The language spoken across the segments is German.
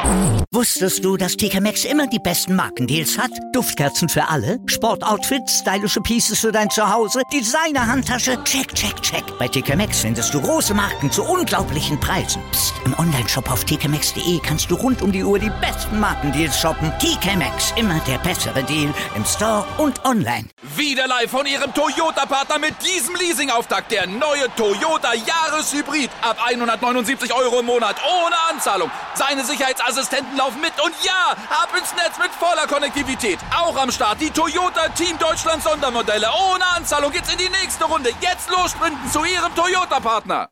Wusstest du, dass TK Maxx immer die besten Markendeals hat? Duftkerzen für alle, Sportoutfits, stylische Pieces für dein Zuhause, Designer-Handtasche, check, check, check. Bei TK Maxx findest du große Marken zu unglaublichen Preisen. Psst. Im Onlineshop auf tkmaxx.de kannst du rund um die Uhr die besten Markendeals shoppen. TK Maxx, immer der bessere Deal im Store und online. Wieder live von Ihrem Toyota-Partner mit diesem Leasing-Auftakt. Der neue Toyota Jahreshybrid. Ab 179 € im Monat. Ohne Anzahlung. Seine Sicherheitsassistenten laufen mit. Und ja, ab ins Netz mit voller Konnektivität. Auch am Start die Toyota Team Deutschland Sondermodelle. Ohne Anzahlung geht's in die nächste Runde. Jetzt los sprinten zu Ihrem Toyota-Partner.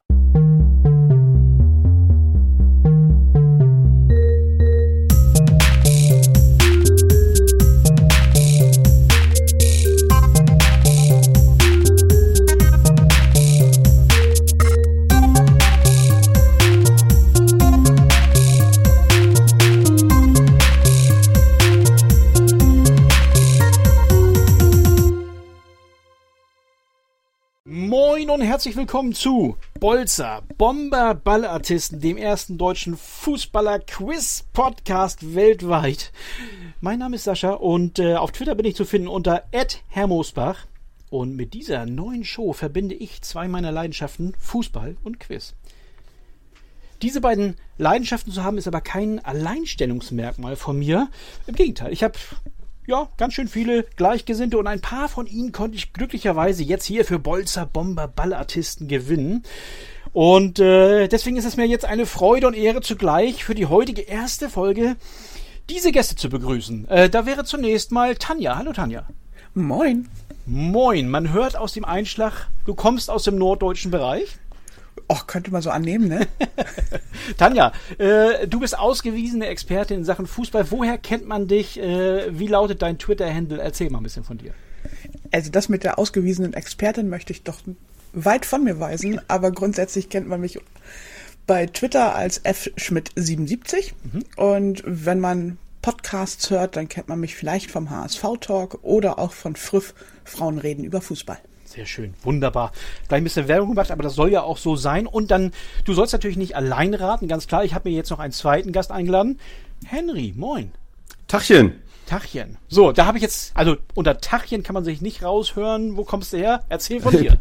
Moin und herzlich willkommen zu Bolzer, Bomber Ballartisten, dem ersten deutschen Fußballer-Quiz-Podcast weltweit. Mein Name ist Sascha und auf Twitter bin ich zu finden unter @herrmosbach. Und mit dieser neuen Show verbinde ich zwei meiner Leidenschaften, Fußball und Quiz. Diese beiden Leidenschaften zu haben, ist aber kein Alleinstellungsmerkmal von mir. Im Gegenteil, ich habe ganz schön viele Gleichgesinnte und ein paar von ihnen konnte ich glücklicherweise jetzt hier für Bolzer Bomber Ballartisten gewinnen. Und deswegen ist es mir jetzt eine Freude und Ehre zugleich für die heutige erste Folge diese Gäste zu begrüßen. Da wäre zunächst mal Tanja. Hallo Tanja. Moin. Moin. Man hört aus dem Einschlag, du kommst aus dem norddeutschen Bereich. Och, könnte man so annehmen, ne? Tanja, du bist ausgewiesene Expertin in Sachen Fußball. Woher kennt man dich? Wie lautet dein Twitter-Handle? Erzähl mal ein bisschen von dir. Also das mit der ausgewiesenen Expertin möchte ich doch weit von mir weisen, aber grundsätzlich kennt man mich bei Twitter als fschmidt77 und wenn man Podcasts hört, dann kennt man mich vielleicht vom HSV-Talk oder auch von Früff, Frauen reden über Fußball. Sehr schön, wunderbar. Gleich ein bisschen Werbung gemacht, aber das soll ja auch so sein. Und dann, du sollst natürlich nicht allein raten, ganz klar. Ich habe mir jetzt noch einen zweiten Gast eingeladen. Henry, moin. Tachchen. Tachchen. So, da habe ich jetzt, also unter Tachchen kann man sich nicht raushören. Wo kommst du her? Erzähl von dir.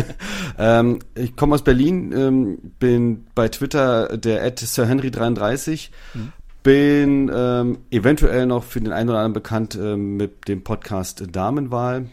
Ich komme aus Berlin, bin bei Twitter der @SirHenry33. Bin eventuell noch für den einen oder anderen bekannt mit dem Podcast Damenwahl,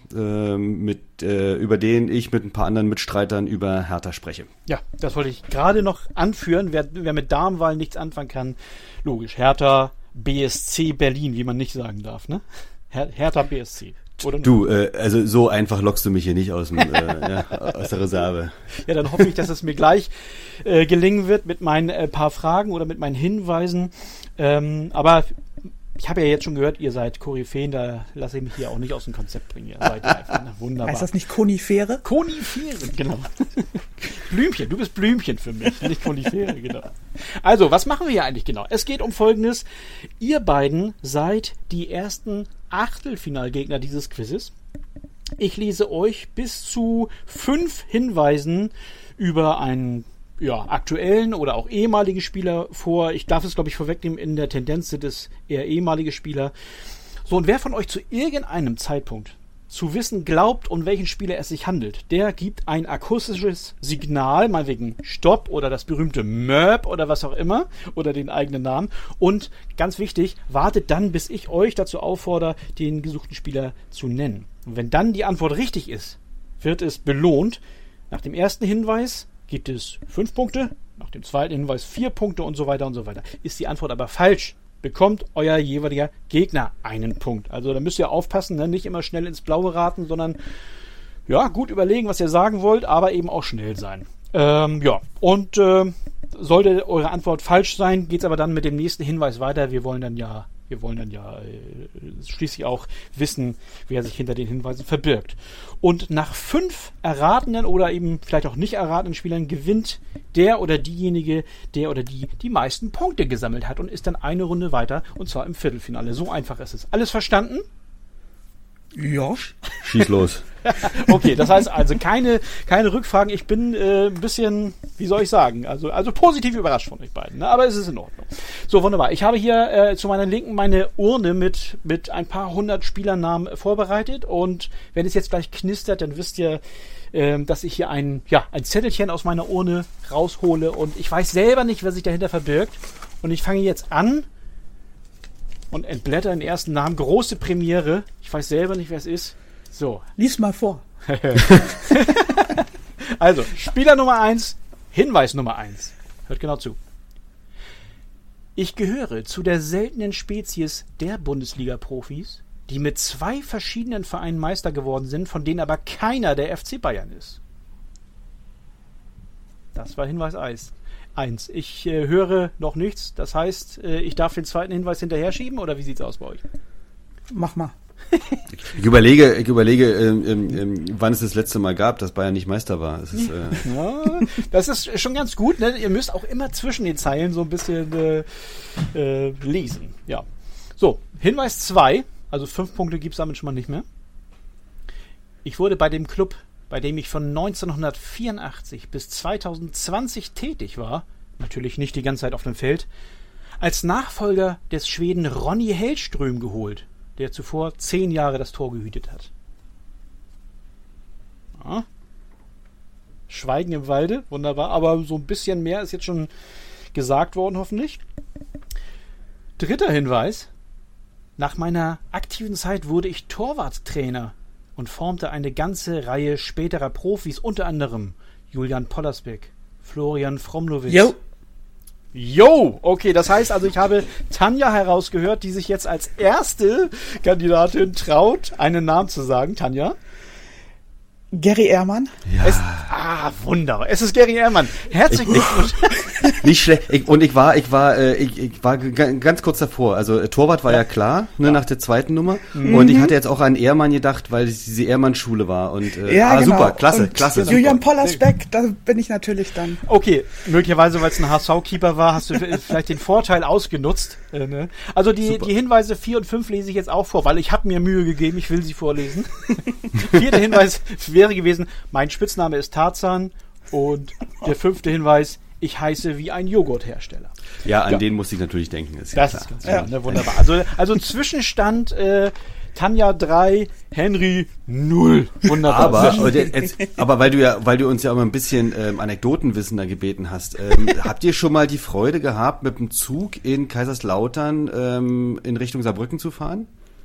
über den ich mit ein paar anderen Mitstreitern über Hertha spreche. Ja, das wollte ich gerade noch anführen. Wer mit Damenwahl nichts anfangen kann, logisch. Hertha BSC Berlin, wie man nicht sagen darf, ne? Hertha BSC. Oder du, also so einfach lockst du mich hier nicht aus der Reserve. Ja, dann hoffe ich, dass es mir gleich gelingen wird mit meinen paar Fragen oder mit meinen Hinweisen. Aber ich habe ja jetzt schon gehört, ihr seid Koryphäen, da lasse ich mich hier auch nicht aus dem Konzept bringen. Ihr seid einfach wunderbar. Heißt das nicht Konifere? Konifere, genau. Blümchen, du bist Blümchen für mich, nicht Konifere, genau. Also, was machen wir hier eigentlich genau? Es geht um Folgendes. Ihr beiden seid die ersten Achtelfinalgegner dieses Quizzes. Ich lese euch bis zu 5 Hinweisen über einen aktuellen oder auch ehemalige Spieler vor. Ich darf es, glaube ich, vorwegnehmen, in der Tendenz sind es eher ehemalige Spieler. So, und wer von euch zu irgendeinem Zeitpunkt zu wissen glaubt, um welchen Spieler es sich handelt, der gibt ein akustisches Signal, meinetwegen Stopp oder das berühmte Möp oder was auch immer, oder den eigenen Namen. Und ganz wichtig, wartet dann, bis ich euch dazu auffordere, den gesuchten Spieler zu nennen. Und wenn dann die Antwort richtig ist, wird es belohnt. Nach dem ersten Hinweis gibt es 5 Punkte, nach dem zweiten Hinweis 4 Punkte und so weiter und so weiter. Ist die Antwort aber falsch, bekommt euer jeweiliger Gegner einen Punkt. Also da müsst ihr aufpassen, ne? Nicht immer schnell ins Blaue raten, sondern gut überlegen, was ihr sagen wollt, aber eben auch schnell sein. Sollte eure Antwort falsch sein, geht es aber dann mit dem nächsten Hinweis weiter. Wir wollen dann ja schließlich auch wissen, wer sich hinter den Hinweisen verbirgt. Und nach 5 erratenen oder eben vielleicht auch nicht erratenen Spielern gewinnt der oder diejenige, der oder die meisten Punkte gesammelt hat und ist dann eine Runde weiter, und zwar im Viertelfinale. So einfach ist es. Alles verstanden? Ja. Schieß los. Okay, das heißt also keine Rückfragen. Ich bin ein bisschen, wie soll ich sagen, also positiv überrascht von euch beiden, ne? Aber es ist in Ordnung. So, wunderbar. Ich habe hier zu meiner Linken meine Urne mit ein paar hundert Spielernamen vorbereitet. Und wenn es jetzt gleich knistert, dann wisst ihr, dass ich hier ein Zettelchen aus meiner Urne raushole. Und ich weiß selber nicht, wer sich dahinter verbirgt. Und ich fange jetzt an und entblätter den ersten Namen. Große Premiere. Ich weiß selber nicht, wer es ist. So. Lies mal vor. Also, Spieler Nummer 1, Hinweis Nummer 1. Hört genau zu. Ich gehöre zu der seltenen Spezies der Bundesliga-Profis, die mit 2 verschiedenen Vereinen Meister geworden sind, von denen aber keiner der FC Bayern ist. Das war Hinweis 1. Ich höre noch nichts. Das heißt, ich darf den zweiten Hinweis hinterher schieben, oder wie sieht's aus bei euch? Mach mal. Ich überlege, wann es das letzte Mal gab, dass Bayern nicht Meister war. Das ist schon ganz gut. Ne? Ihr müsst auch immer zwischen den Zeilen so ein bisschen lesen. Ja. So, Hinweis 2. Also 5 Punkte gibt es damit schon mal nicht mehr. Ich wurde bei dem Club, bei dem ich von 1984 bis 2020 tätig war, natürlich nicht die ganze Zeit auf dem Feld, als Nachfolger des Schweden Ronny Hellström geholt, der zuvor 10 Jahre das Tor gehütet hat. Ja. Schweigen im Walde, wunderbar, aber so ein bisschen mehr ist jetzt schon gesagt worden, hoffentlich. Dritter Hinweis. Nach meiner aktiven Zeit wurde ich Torwarttrainer und formte eine ganze Reihe späterer Profis, unter anderem Julian Pollersbeck, Florian Fromlowitz. Jo, okay, das heißt also, ich habe Tanja herausgehört, die sich jetzt als erste Kandidatin traut, einen Namen zu sagen. Tanja? Gary Ehrmann. Ja. Wunderbar. Es ist Gary Ehrmann. Herzlichen Glückwunsch. Nicht schlecht. Ich war ganz kurz davor. Also Torwart war ja klar, nach der zweiten Nummer. Und ich hatte jetzt auch an Ehrmann gedacht, weil es diese Ehrmann-Schule war. Und genau. Super, klasse. Julian Pollersbeck, da bin ich natürlich dann. Okay, möglicherweise, weil es ein HSV-Keeper war, hast du vielleicht den Vorteil ausgenutzt. Ne? Also die Hinweise 4 und 5 lese ich jetzt auch vor, weil ich habe mir Mühe gegeben, ich will sie vorlesen. 4. Hinweis wäre gewesen, mein Spitzname ist Tarzan, und der 5. Hinweis, ich heiße wie ein Joghurthersteller. Ja, an den musste ich natürlich denken. Ist das klar. ist ganz klar, ne? Wunderbar. Also Zwischenstand Tanja 3, Henry 0. Wunderbar. Aber weil du uns ja immer ein bisschen Anekdotenwissen da gebeten hast, habt ihr schon mal die Freude gehabt, mit dem Zug in Kaiserslautern in Richtung Saarbrücken zu fahren?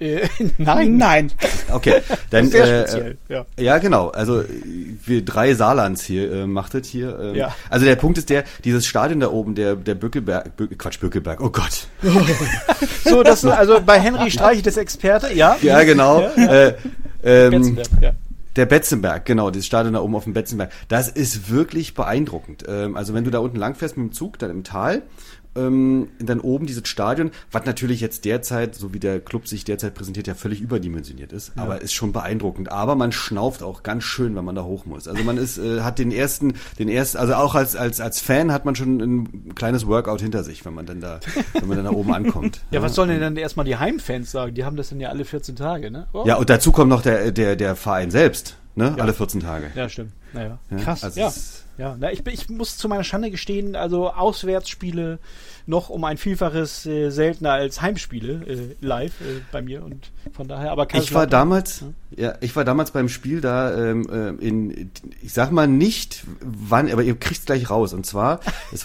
Nein. Okay, dann sehr speziell. Ja, genau. Also wir 3 Saarlands hier machtet hier. Ja. Also der Punkt ist dieses Stadion da oben, der Bückelberg. Oh Gott. So, das also bei Henry Streich das Experte, ja? Ja, genau. Betzenberg, ja. Der Betzenberg, genau, das Stadion da oben auf dem Betzenberg. Das ist wirklich beeindruckend. Also wenn du da unten langfährst mit dem Zug, dann im Tal, dann oben dieses Stadion, was natürlich jetzt derzeit, so wie der Club sich derzeit präsentiert, ja völlig überdimensioniert ist, aber ist schon beeindruckend. Aber man schnauft auch ganz schön, wenn man da hoch muss. Also man hat den ersten, also auch als Fan hat man schon ein kleines Workout hinter sich, wenn man dann da oben ankommt. Ja, was sollen denn dann erstmal die Heimfans sagen? Die haben das dann ja alle 14 Tage, ne? Oh. Ja, und dazu kommt noch der Verein selbst, ne? Ja. Alle 14 Tage. Ja, stimmt. Naja. Ja, krass. also ich muss zu meiner Schande gestehen, also Auswärtsspiele noch um ein Vielfaches seltener als Heimspiele live bei mir, und von daher, aber ich war damals beim Spiel da ich sag mal nicht wann, aber ihr kriegt's gleich raus, und zwar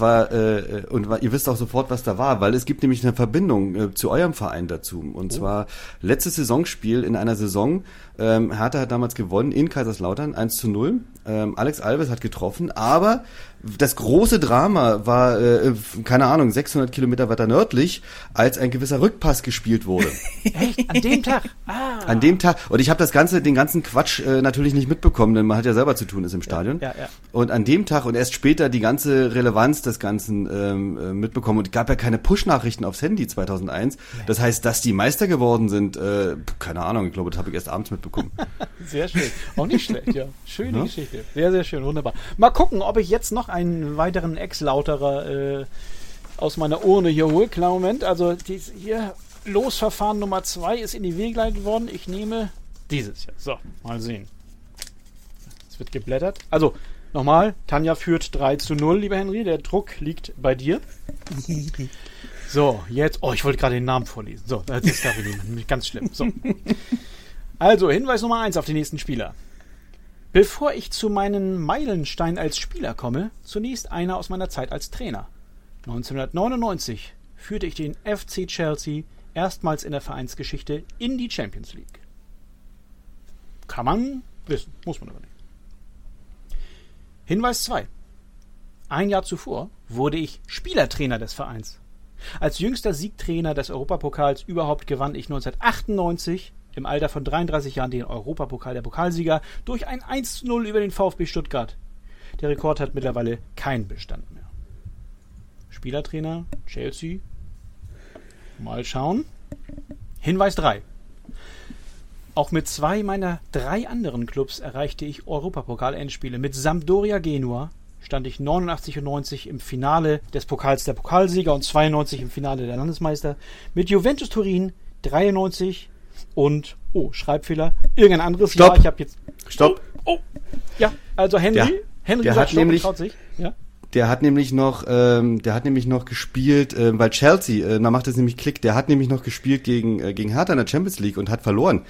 ihr wisst auch sofort, was da war, weil es gibt nämlich eine Verbindung zu eurem Verein dazu, und zwar letztes Saisonspiel in einer Saison, Hertha hat damals gewonnen in Kaiserslautern 1:0. Alex Alves hat getroffen, aber das große Drama war, 600 Kilometer weiter nördlich, als ein gewisser Rückpass gespielt wurde. Echt? An dem Tag? An dem Tag. Und ich habe den ganzen Quatsch natürlich nicht mitbekommen, denn man hat ja selber zu tun, ist im Stadion. Ja. Und an dem Tag und erst später die ganze Relevanz des Ganzen mitbekommen. Und es gab ja keine Push-Nachrichten aufs Handy 2001. Das heißt, dass die Meister geworden sind, keine Ahnung, ich glaube, das habe ich erst abends mitbekommen. Sehr schön. Auch nicht schlecht, ja. Schöne Geschichte. Sehr, sehr schön, wunderbar. Mal gucken, ob ich jetzt noch einen weiteren Ex-Lauterer aus meiner Urne hier hole. Klar, Moment. Also hier Losverfahren Nummer 2 ist in die Wege geleitet worden. Ich nehme dieses hier. So, mal sehen. Es wird geblättert. Also, nochmal. Tanja führt 3:0, lieber Henry. Der Druck liegt bei dir. So, jetzt. Oh, ich wollte gerade den Namen vorlesen. So, das darf ich nicht. Ganz schlimm. So. Also, Hinweis Nummer 1 auf den nächsten Spieler. Bevor ich zu meinen Meilenstein als Spieler komme, zunächst einer aus meiner Zeit als Trainer. 1999 führte ich den FC Chelsea erstmals in der Vereinsgeschichte in die Champions League. Kann man wissen, muss man aber nicht. Hinweis 2. Ein Jahr zuvor wurde ich Spielertrainer des Vereins. Als jüngster Siegtrainer des Europapokals überhaupt gewann ich 1998 im Alter von 33 Jahren den Europapokal der Pokalsieger durch ein 1:0 über den VfB Stuttgart. Der Rekord hat mittlerweile keinen Bestand mehr. Spielertrainer, Chelsea. Mal schauen. Hinweis 3. Auch mit 2 meiner 3 anderen Clubs erreichte ich Europapokal-Endspiele. Mit Sampdoria Genua stand ich 89 und 90 im Finale des Pokals der Pokalsieger und 92 im Finale der Landesmeister. Mit Juventus Turin 93 und, Schreibfehler, irgendein anderes Stopp. Jahr. Ich habe jetzt... Stopp. Ja, also Henry. Ja. Henry Der sagt hat Stopp und nämlich- traut sich. Ja. Der hat nämlich noch gespielt, weil Chelsea, da macht es nämlich Klick, der hat nämlich noch gespielt gegen Hertha in der Champions League und hat verloren.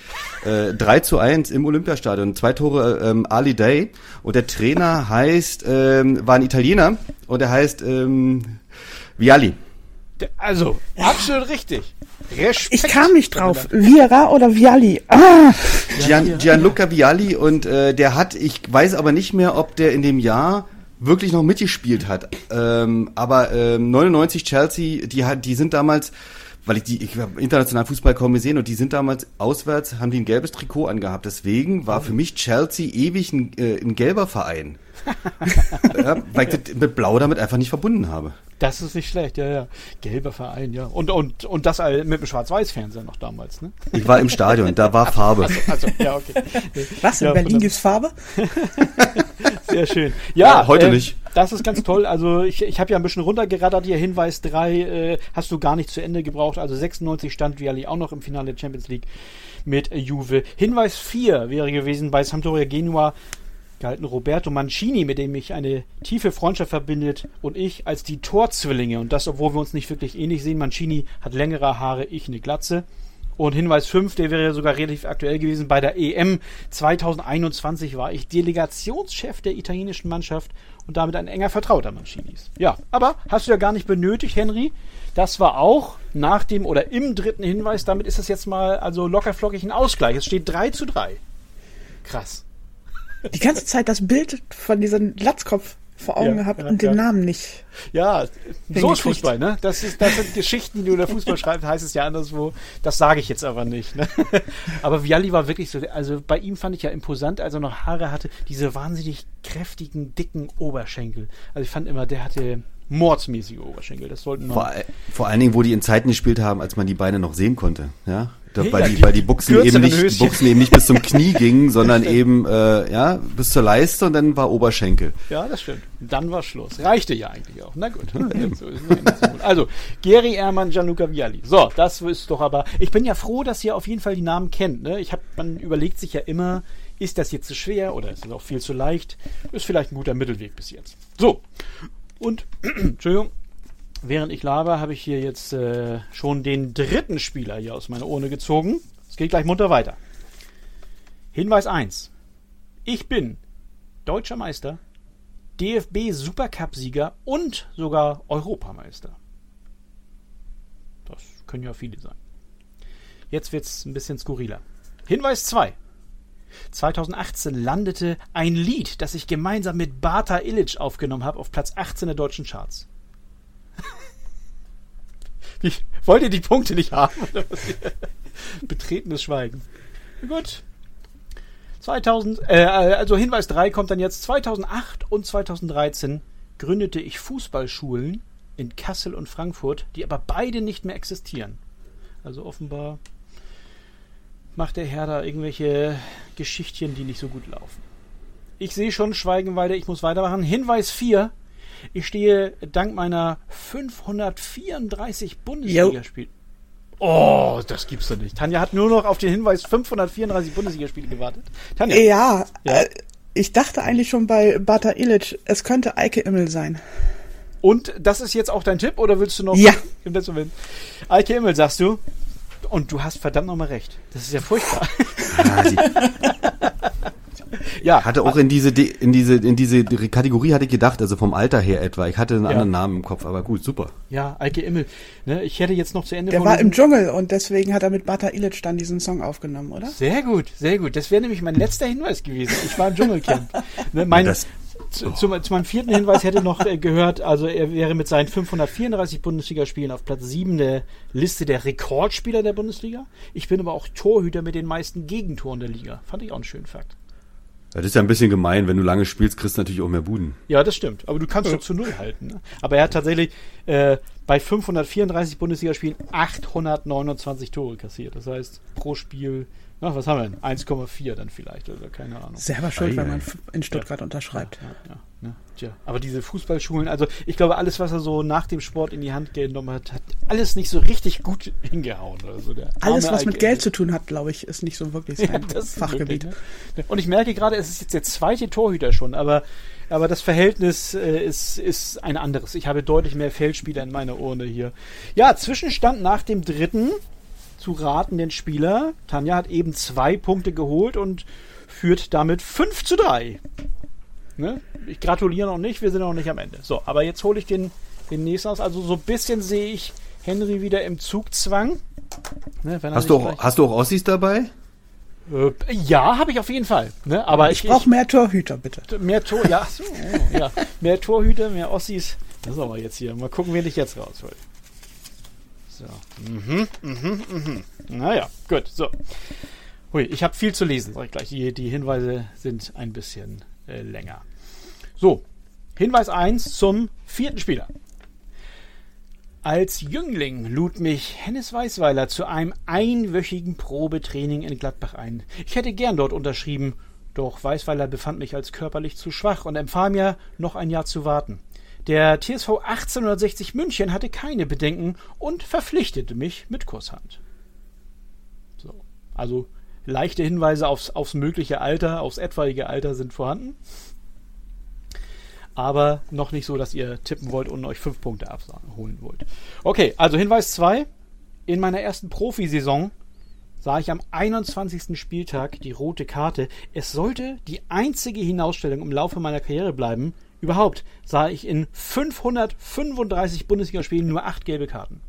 3:1 im Olympiastadion, 2 Tore Ali Day und der Trainer war ein Italiener und er heißt Vialli. Also, absolut richtig. Respekt. Ich kam nicht drauf. Vieira oder Vialli? Ah! Gianluca Vialli und der hat, ich weiß aber nicht mehr, ob der in dem Jahr wirklich noch mitgespielt hat. Aber 99 Chelsea, die sind damals, weil ich habe internationalen Fußball kaum gesehen und die sind damals auswärts, haben die ein gelbes Trikot angehabt. Deswegen war für mich Chelsea ewig ein gelber Verein. Ja, weil ich das mit Blau damit einfach nicht verbunden habe. Das ist nicht schlecht, ja. Gelber Verein, ja. Und das mit dem Schwarz-Weiß-Fernseher noch damals, ne? Ich war im Stadion, da war Farbe. Also, ja, okay. Was? In Ja, Berlin wunderbar. gibt's Farbe? Sehr schön. Ja, heute nicht. Das ist ganz toll. Also ich habe ja ein bisschen runtergerattert hier. Hinweis 3 hast du gar nicht zu Ende gebraucht. Also 96 stand Vialli auch noch im Finale der Champions League mit Juve. Hinweis 4 wäre gewesen bei Sampdoria Genua gehalten Roberto Mancini, mit dem mich eine tiefe Freundschaft verbindet und ich als die Torzwillinge. Und das, obwohl wir uns nicht wirklich ähnlich sehen. Mancini hat längere Haare, ich eine Glatze. Und Hinweis 5, der wäre sogar relativ aktuell gewesen. Bei der EM 2021 war ich Delegationschef der italienischen Mannschaft und damit ein enger Vertrauter Mancinis. Ja, aber hast du ja gar nicht benötigt, Henry. Das war auch nach dem oder im 3. Hinweis. Damit ist es jetzt mal also lockerflockig ein Ausgleich. Es steht 3:3. Krass. Die ganze Zeit das Bild von diesem Latzkopf vor Augen Ja, gehabt ja, und den ja. Namen nicht. Ja, so ist Hingekriegt. Fußball, ne? Das sind Geschichten, die du in der Fußball schreibst, heißt es ja anderswo. Das sage ich jetzt aber nicht, ne? Aber Vialli war wirklich so, also bei ihm fand ich ja imposant, als er noch Haare hatte, diese wahnsinnig kräftigen, dicken Oberschenkel. Also ich fand immer, der hatte mordsmäßige Oberschenkel. Das sollten wir... Vor allen Dingen, wo die in Zeiten gespielt haben, als man die Beine noch sehen konnte, ja? Ja, Weil die Buchsen kürzeren eben nicht bis zum Knie gingen, sondern eben bis zur Leiste und dann war Oberschenkel. Ja, das stimmt. Dann war Schluss. Reichte ja eigentlich auch. Na gut. So ist es nicht so gut. Also, Geri Ehrmann, Gianluca Vialli. So, das ist doch aber... Ich bin ja froh, dass ihr auf jeden Fall die Namen kennt. Ne? Man überlegt sich ja immer, ist das jetzt zu schwer oder ist es auch viel zu leicht? Ist vielleicht ein guter Mittelweg bis jetzt. So. Und, Entschuldigung. Während ich laber, habe ich hier jetzt schon den 3. Spieler hier aus meiner Urne gezogen. Es geht gleich munter weiter. Hinweis 1. Ich bin Deutscher Meister, DFB-Supercup-Sieger und sogar Europameister. Das können ja viele sein. Jetzt wird es ein bisschen skurriler. Hinweis 2. 2018 landete ein Lied, das ich gemeinsam mit Bata Illich aufgenommen habe, auf Platz 18 der deutschen Charts. Wollt ihr die Punkte nicht haben? Betretenes Schweigen. Gut. Also Hinweis 3 kommt dann jetzt. 2008 und 2013 gründete ich Fußballschulen in Kassel und Frankfurt, die aber beide nicht mehr existieren. Also offenbar macht der Herr da irgendwelche Geschichtchen, die nicht so gut laufen. Ich sehe schon, Schweigen weiter, ich muss weitermachen. Hinweis 4. Ich stehe dank meiner 534 Bundesligaspiele. Oh, das gibt's doch nicht. Tanja hat nur noch auf den Hinweis 534 Bundesligaspiele gewartet. Tanja. Ja, ich dachte eigentlich schon bei Bata Illich, es könnte Eike Immel sein. Und das ist jetzt auch dein Tipp, oder willst du noch im letzten Moment? Eike Immel, sagst du? Und du hast verdammt nochmal recht. Das ist ja furchtbar. Ja, hatte auch in diese Kategorie hatte ich gedacht, also vom Alter her etwa. Ich hatte einen anderen Namen im Kopf, aber gut, super. Ja, Eike Immel. Ne, ich hätte jetzt noch zu Ende. Der war im Dschungel und deswegen hat er mit Bata Ilic dann diesen Song aufgenommen, oder? Sehr gut, sehr gut. Das wäre nämlich mein letzter Hinweis gewesen. Ich war im Dschungelcamp. Ne, zu meinem vierten Hinweis hätte noch gehört, also er wäre mit seinen 534 Bundesligaspielen auf Platz 7 der Liste der Rekordspieler der Bundesliga. Ich bin aber auch Torhüter mit den meisten Gegentoren der Liga. Fand ich auch einen schönen Fakt. Das ist ja ein bisschen gemein, wenn du lange spielst, kriegst du natürlich auch mehr Buden. Ja, das stimmt. Aber du kannst schon zu 0 halten. Ne? Aber er hat tatsächlich bei 534 Bundesligaspielen 829 Tore kassiert. Das heißt, pro Spiel, was haben wir denn? 1,4 dann vielleicht, oder keine Ahnung. Selber schuld, wenn man in Stuttgart unterschreibt. Ja. Tja. Aber diese Fußballschulen, also ich glaube, alles, was er so nach dem Sport in die Hand genommen hat, hat alles nicht so richtig gut hingehauen. Also alles, was mit Geld zu tun hat, glaube ich, ist nicht so wirklich sein Fachgebiet. Wirklich, ne? Und ich merke gerade, es ist jetzt der zweite Torhüter schon, aber das Verhältnis ist ein anderes. Ich habe deutlich mehr Feldspieler in meiner Urne hier. Ja, Zwischenstand nach dem dritten zu ratenden Spieler. Tanja hat eben 2 Punkte geholt und führt damit 5:3. Ne? Ich gratuliere noch nicht, wir sind noch nicht am Ende. So, aber jetzt hole ich den nächsten aus. Also so ein bisschen sehe ich Henry wieder im Zugzwang. Ne, hast du auch Ossis dabei? Ja, habe ich auf jeden Fall. Ne? Aber ich brauche mehr Torhüter, bitte. Mehr Torhüter, mehr Ossis. Das ist aber jetzt hier. Mal gucken, wen ich jetzt raushol. So. Naja, gut. So. Hui, ich habe viel zu lesen, sag ich gleich. Die Hinweise sind ein bisschen länger. So, Hinweis 1 zum 4. Spieler. Als Jüngling lud mich Hennes Weisweiler zu einem einwöchigen Probetraining in Gladbach ein. Ich hätte gern dort unterschrieben, doch Weisweiler befand mich als körperlich zu schwach und empfahl mir, noch ein Jahr zu warten. Der TSV 1860 München hatte keine Bedenken und verpflichtete mich mit Kusshand. So, also leichte Hinweise aufs mögliche Alter, aufs etwaige Alter sind vorhanden. Aber noch nicht so, dass ihr tippen wollt und euch 5 Punkte abholen wollt. Okay, also Hinweis 2. In meiner ersten Profisaison sah ich am 21. Spieltag die rote Karte. Es sollte die einzige Hinausstellung im Laufe meiner Karriere bleiben. Überhaupt sah ich in 535 Bundesligaspielen nur 8 gelbe Karten.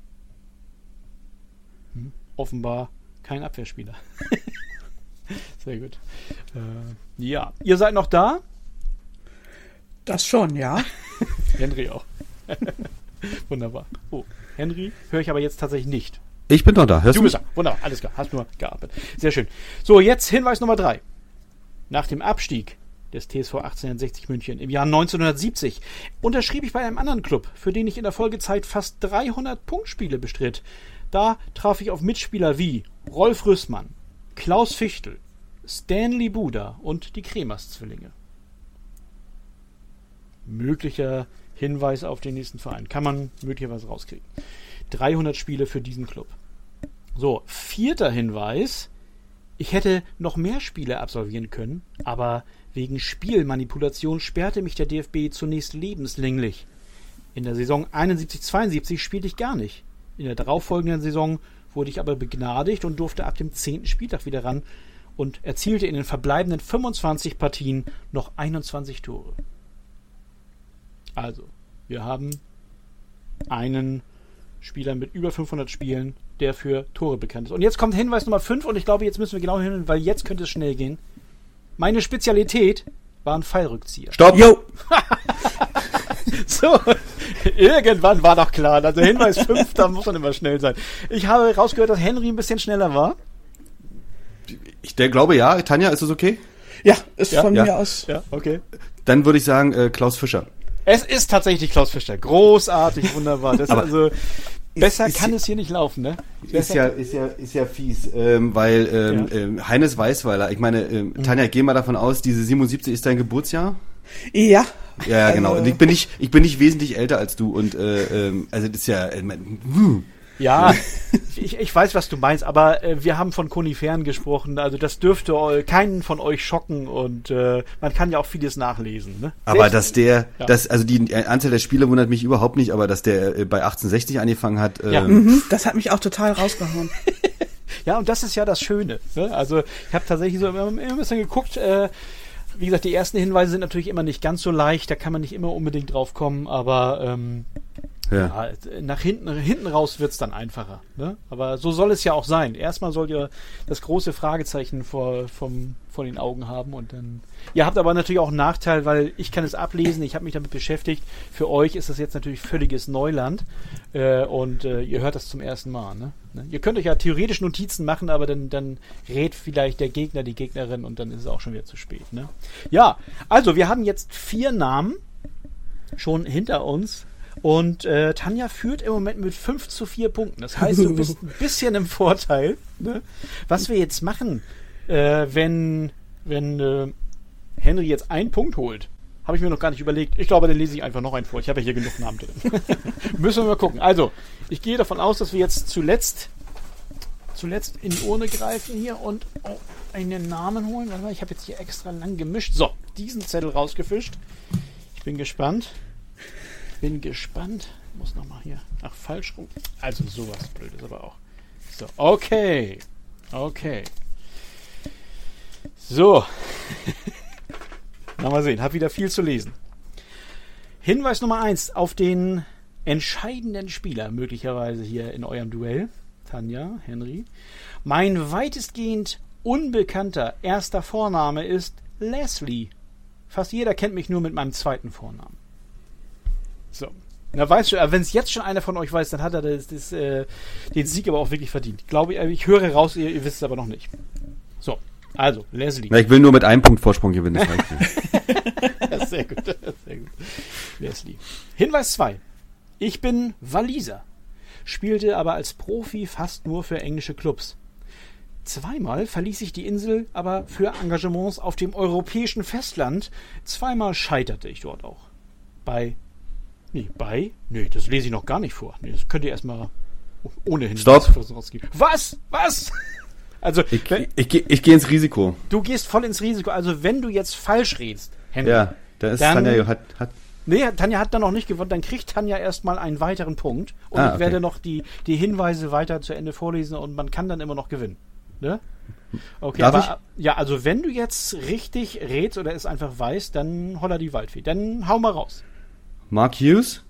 Offenbar kein Abwehrspieler. Sehr gut. Ja, ihr seid noch da? Das schon, ja. Henry auch. Wunderbar. Oh, Henry höre ich aber jetzt tatsächlich nicht. Ich bin noch da. Hörst du? Du bist da. Wunderbar, alles klar. Hast nur geatmet. Sehr schön. So, jetzt Hinweis Nummer 3. Nach dem Abstieg des TSV 1860 München im Jahr 1970 unterschrieb ich bei einem anderen Club, für den ich in der Folgezeit fast 300 Punktspiele bestritt. Da traf ich auf Mitspieler wie Rolf Rüssmann, Klaus Fichtel, Stanley Buda und die Kremers-Zwillinge. Möglicher Hinweis auf den nächsten Verein. Kann man möglicherweise rauskriegen. 300 Spiele für diesen Club. So, 4. Hinweis. Ich hätte noch mehr Spiele absolvieren können, aber wegen Spielmanipulation sperrte mich der DFB zunächst lebenslänglich. In der Saison 71-72 spielte ich gar nicht. In der darauffolgenden Saison wurde ich aber begnadigt und durfte ab dem 10. Spieltag wieder ran und erzielte in den verbleibenden 25 Partien noch 21 Tore. Also, wir haben einen Spieler mit über 500 Spielen, der für Tore bekannt ist. Und jetzt kommt Hinweis Nummer 5 und ich glaube, jetzt müssen wir genau hin, weil jetzt könnte es schnell gehen. Meine Spezialität waren Fallrückzieher. Stopp! Jo! So, irgendwann war doch klar. Also Hinweis 5, da muss man immer schnell sein. Ich habe rausgehört, dass Henry ein bisschen schneller war. Ich glaube ja. Tanja, ist das okay? Ja, ist von mir aus. Ja, okay. Dann würde ich sagen Klaus Fischer. Es ist tatsächlich Klaus Fischer. Großartig, wunderbar. Das also besser kann es hier nicht laufen, ne? Ist ja fies, weil Hennes Weisweiler, ich meine, Tanja, geh mal davon aus, diese 77 ist dein Geburtsjahr? Ja. Ja, genau. Und ich bin nicht wesentlich älter als du und also das ist ja Ja, ich weiß, was du meinst, aber wir haben von Koniferen gesprochen, also das dürfte keinen von euch schocken und man kann ja auch vieles nachlesen. Ne? Aber also die Anzahl der Spiele wundert mich überhaupt nicht, aber dass der bei 1860 angefangen hat. Das hat mich auch total rausgehauen. Ja, und das ist ja das Schöne. Ne? Also ich habe tatsächlich so immer ein bisschen geguckt, wie gesagt, die ersten Hinweise sind natürlich immer nicht ganz so leicht, da kann man nicht immer unbedingt drauf kommen, aber nach hinten raus wird's dann einfacher. Ne? Aber so soll es ja auch sein. Erstmal sollt ihr das große Fragezeichen vor den Augen haben und dann. Ihr habt aber natürlich auch einen Nachteil, weil ich kann es ablesen, ich habe mich damit beschäftigt. Für euch ist das jetzt natürlich völliges Neuland und ihr hört das zum ersten Mal. Ne? Ihr könnt euch ja theoretisch Notizen machen, aber dann rät vielleicht der Gegner, die Gegnerin und dann ist es auch schon wieder zu spät. Ne? Ja, also wir haben jetzt 4 Namen schon hinter uns. Und Tanja führt im Moment mit 5-4 Punkten. Das heißt, du bist ein bisschen im Vorteil. Ne? Was wir jetzt machen, wenn Henry jetzt einen Punkt holt, habe ich mir noch gar nicht überlegt. Ich glaube, dann lese ich einfach noch einen vor. Ich habe ja hier genug Namen drin. Müssen wir mal gucken. Also, ich gehe davon aus, dass wir jetzt zuletzt in die Urne greifen hier und einen Namen holen. Warte mal, ich habe jetzt hier extra lang gemischt. So, diesen Zettel rausgefischt. Ich bin gespannt. Muss nochmal hier. Ach, falsch rum. Also sowas Blödes aber auch. So, okay. So. Mal sehen. Hab wieder viel zu lesen. Hinweis Nummer 1 auf den entscheidenden Spieler möglicherweise hier in eurem Duell. Tanja, Henry. Mein weitestgehend unbekannter erster Vorname ist Leslie. Fast jeder kennt mich nur mit meinem zweiten Vornamen. So. Na, weißt du, wenn es jetzt schon einer von euch weiß, dann hat er den Sieg aber auch wirklich verdient. Glaube ich höre raus, ihr wisst es aber noch nicht. So, also, Leslie. Na, ich will nur mit einem Punkt Vorsprung gewinnen, das reicht mir. Sehr gut. Leslie. Hinweis 2. Ich bin Waliser. Spielte aber als Profi fast nur für englische Clubs. 2-mal verließ ich die Insel, aber für Engagements auf dem europäischen Festland. 2-mal scheiterte ich dort auch. Nee, das lese ich noch gar nicht vor. Nee, das könnt ihr erstmal ohnehin rausgeben. Was? Also, ich gehe ins Risiko. Du gehst voll ins Risiko. Also, wenn du jetzt falsch redest, Henry. Ja, da ist Tanja hat. Nee, Tanja hat dann noch nicht gewonnen. Dann kriegt Tanja erstmal einen weiteren Punkt. Und ich werde noch die Hinweise weiter zu Ende vorlesen und man kann dann immer noch gewinnen. Ne? Okay, also wenn du jetzt richtig rätst oder es einfach weißt, dann holla die Waldfee. Dann hau mal raus. Mark Hughes?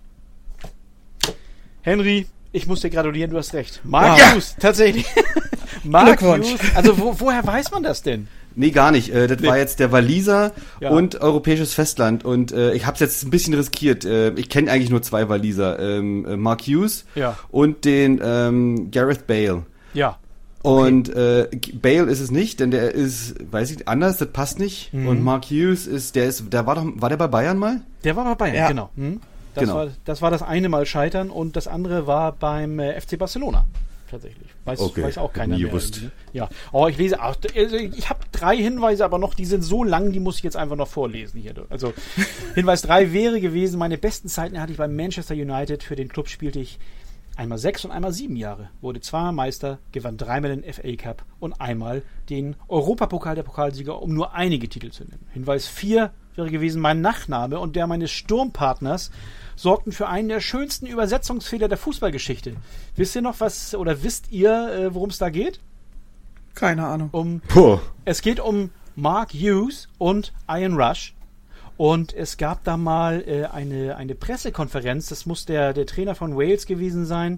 Henry, ich muss dir gratulieren, du hast recht. Mark Hughes, tatsächlich. Mark Hughes. Also woher weiß man das denn? Nee, gar nicht. Das war jetzt der Waliser und europäisches Festland. Und ich habe es jetzt ein bisschen riskiert. Ich kenne eigentlich nur 2 Waliser. Mark Hughes und den Gareth Bale. Ja. Und Bale ist es nicht, denn der ist, weiß ich, anders, das passt nicht. Mhm. Und Mark Hughes war der bei Bayern mal? Der war bei Bayern, genau. Mhm. Das war das eine Mal Scheitern und das andere war beim FC Barcelona. Tatsächlich. Weiß auch keiner mehr. Ja. Oh, ich lese auch. Ich habe 3 Hinweise, aber noch, die sind so lang, die muss ich jetzt einfach noch vorlesen hier. Also Hinweis 3 wäre gewesen, meine besten Zeiten hatte ich beim Manchester United. Für den Club spielte ich einmal 6 und einmal 7 Jahre, wurde 2-mal Meister, gewann 3-mal den FA Cup und einmal den Europapokal der Pokalsieger, um nur einige Titel zu nennen. Hinweis 4 wäre gewesen, mein Nachname und der meines Sturmpartners sorgten für einen der schönsten Übersetzungsfehler der Fußballgeschichte. Wisst ihr, worum es da geht? Keine Ahnung. Es geht um Mark Hughes und Ian Rush. Und es gab da mal eine Pressekonferenz, das muss der Trainer von Wales gewesen sein,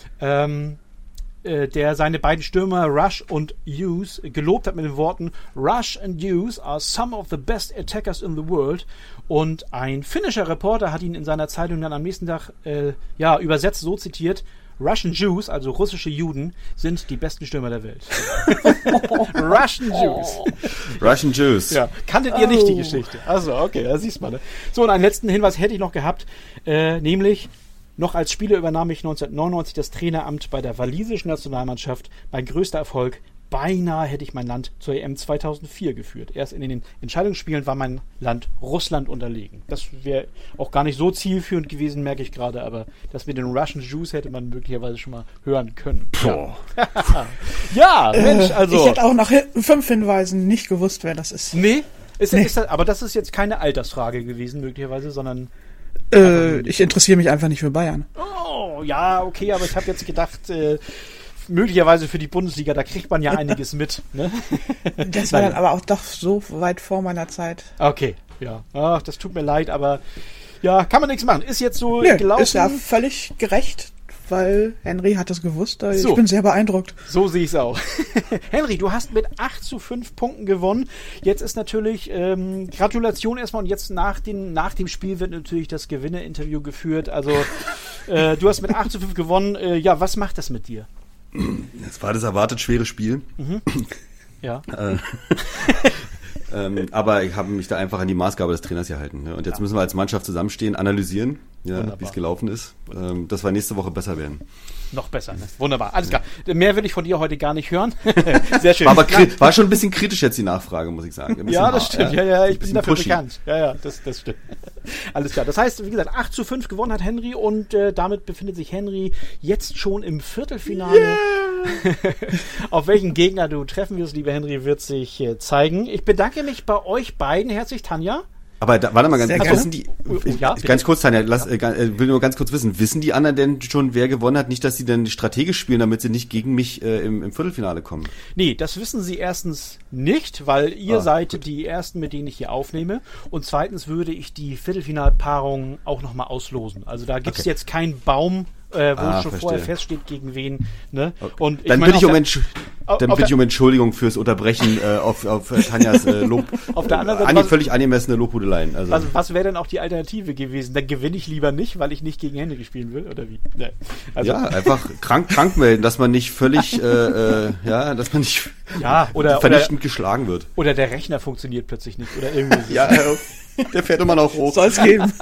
der seine beiden Stürmer Rush und Hughes gelobt hat mit den Worten Rush and Hughes are some of the best attackers in the world. Und ein finnischer Reporter hat ihn in seiner Zeitung dann am nächsten Tag übersetzt so zitiert: Russian Jews, also russische Juden, sind die besten Stürmer der Welt. Russian Jews. Ja, kanntet ihr nicht die Geschichte? Also, okay, da siehst man. Ne? So, und einen letzten Hinweis hätte ich noch gehabt, nämlich noch als Spieler übernahm ich 1999 das Traineramt bei der walisischen Nationalmannschaft. Mein größter Erfolg, beinahe hätte ich mein Land zur EM 2004 geführt. Erst in den Entscheidungsspielen war mein Land Russland unterlegen. Das wäre auch gar nicht so zielführend gewesen, merke ich gerade, aber das mit den Russian Jews hätte man möglicherweise schon mal hören können. Boah. Ja, Mensch, also. Ich hätte auch nach 5 Hinweisen nicht gewusst, wer das ist. Nee, aber das ist jetzt keine Altersfrage gewesen, möglicherweise, sondern. Ich interessiere mich einfach nicht für Bayern. Oh, ja, okay, aber ich habe jetzt gedacht, möglicherweise für die Bundesliga, da kriegt man ja einiges mit. Ne? Das war dann aber auch doch so weit vor meiner Zeit. Okay, ja. Ach, das tut mir leid, aber ja, kann man nichts machen. Ist jetzt so Nö, gelaufen. ist ja völlig gerecht, weil Henry hat das gewusst. Ich So. bin sehr beeindruckt. So sehe ich es auch. Henry, du hast mit 8-5 Punkten gewonnen. Jetzt ist natürlich Gratulation erstmal und jetzt nach dem Spiel wird natürlich das Gewinnerinterview geführt. Also du hast mit 8-5 gewonnen. Ja, was macht das mit dir? Es war das erwartet schwere Spiel. Ja. Aber ich habe mich da einfach an die Maßgabe des Trainers gehalten. Ne? Und jetzt müssen wir als Mannschaft zusammenstehen, analysieren, wie es gelaufen ist. Dass wir nächste Woche besser werden. Noch besser, ne? Wunderbar, alles klar. Mehr will ich von dir heute gar nicht hören. Sehr schön. War schon ein bisschen kritisch jetzt die Nachfrage, muss ich sagen. Ja, das stimmt. Ja, ich bin dafür pushy. bekannt. Ja, das stimmt. Alles klar. Das heißt, wie gesagt, 8-5 gewonnen hat Henry und damit befindet sich Henry jetzt schon im Viertelfinale. Yeah. Auf welchen Gegner du treffen wirst, lieber Henry, wird sich zeigen. Ich bedanke mich bei euch beiden herzlich, Tanja. Aber warte mal ganz kurz. Ja, ganz kurz, Tanja, will nur ganz kurz wissen, wissen die anderen denn schon, wer gewonnen hat? Nicht, dass sie dann strategisch spielen, damit sie nicht gegen mich im Viertelfinale kommen. Nee, das wissen sie erstens nicht, weil ihr seid die Ersten, mit denen ich hier aufnehme. Und zweitens würde ich die Viertelfinalpaarung auch nochmal auslosen. Also da gibt es jetzt keinen Baum, wo schon vorher feststeht, gegen wen. Ne? Okay. Und dann bitte ich um Entschuldigung fürs Unterbrechen auf Tanjas Lob. Auf der anderen Seite völlig angemessene Lobhudeleien. Also. Was wäre denn auch die Alternative gewesen? Dann gewinne ich lieber nicht, weil ich nicht gegen Henry spielen will, oder wie? Nee. Also, ja, einfach krank melden, dass man nicht völlig, dass man nicht vernichtend geschlagen wird. Oder der Rechner funktioniert plötzlich nicht, oder irgendwie. Ja, der fährt immer noch hoch. Soll's geben.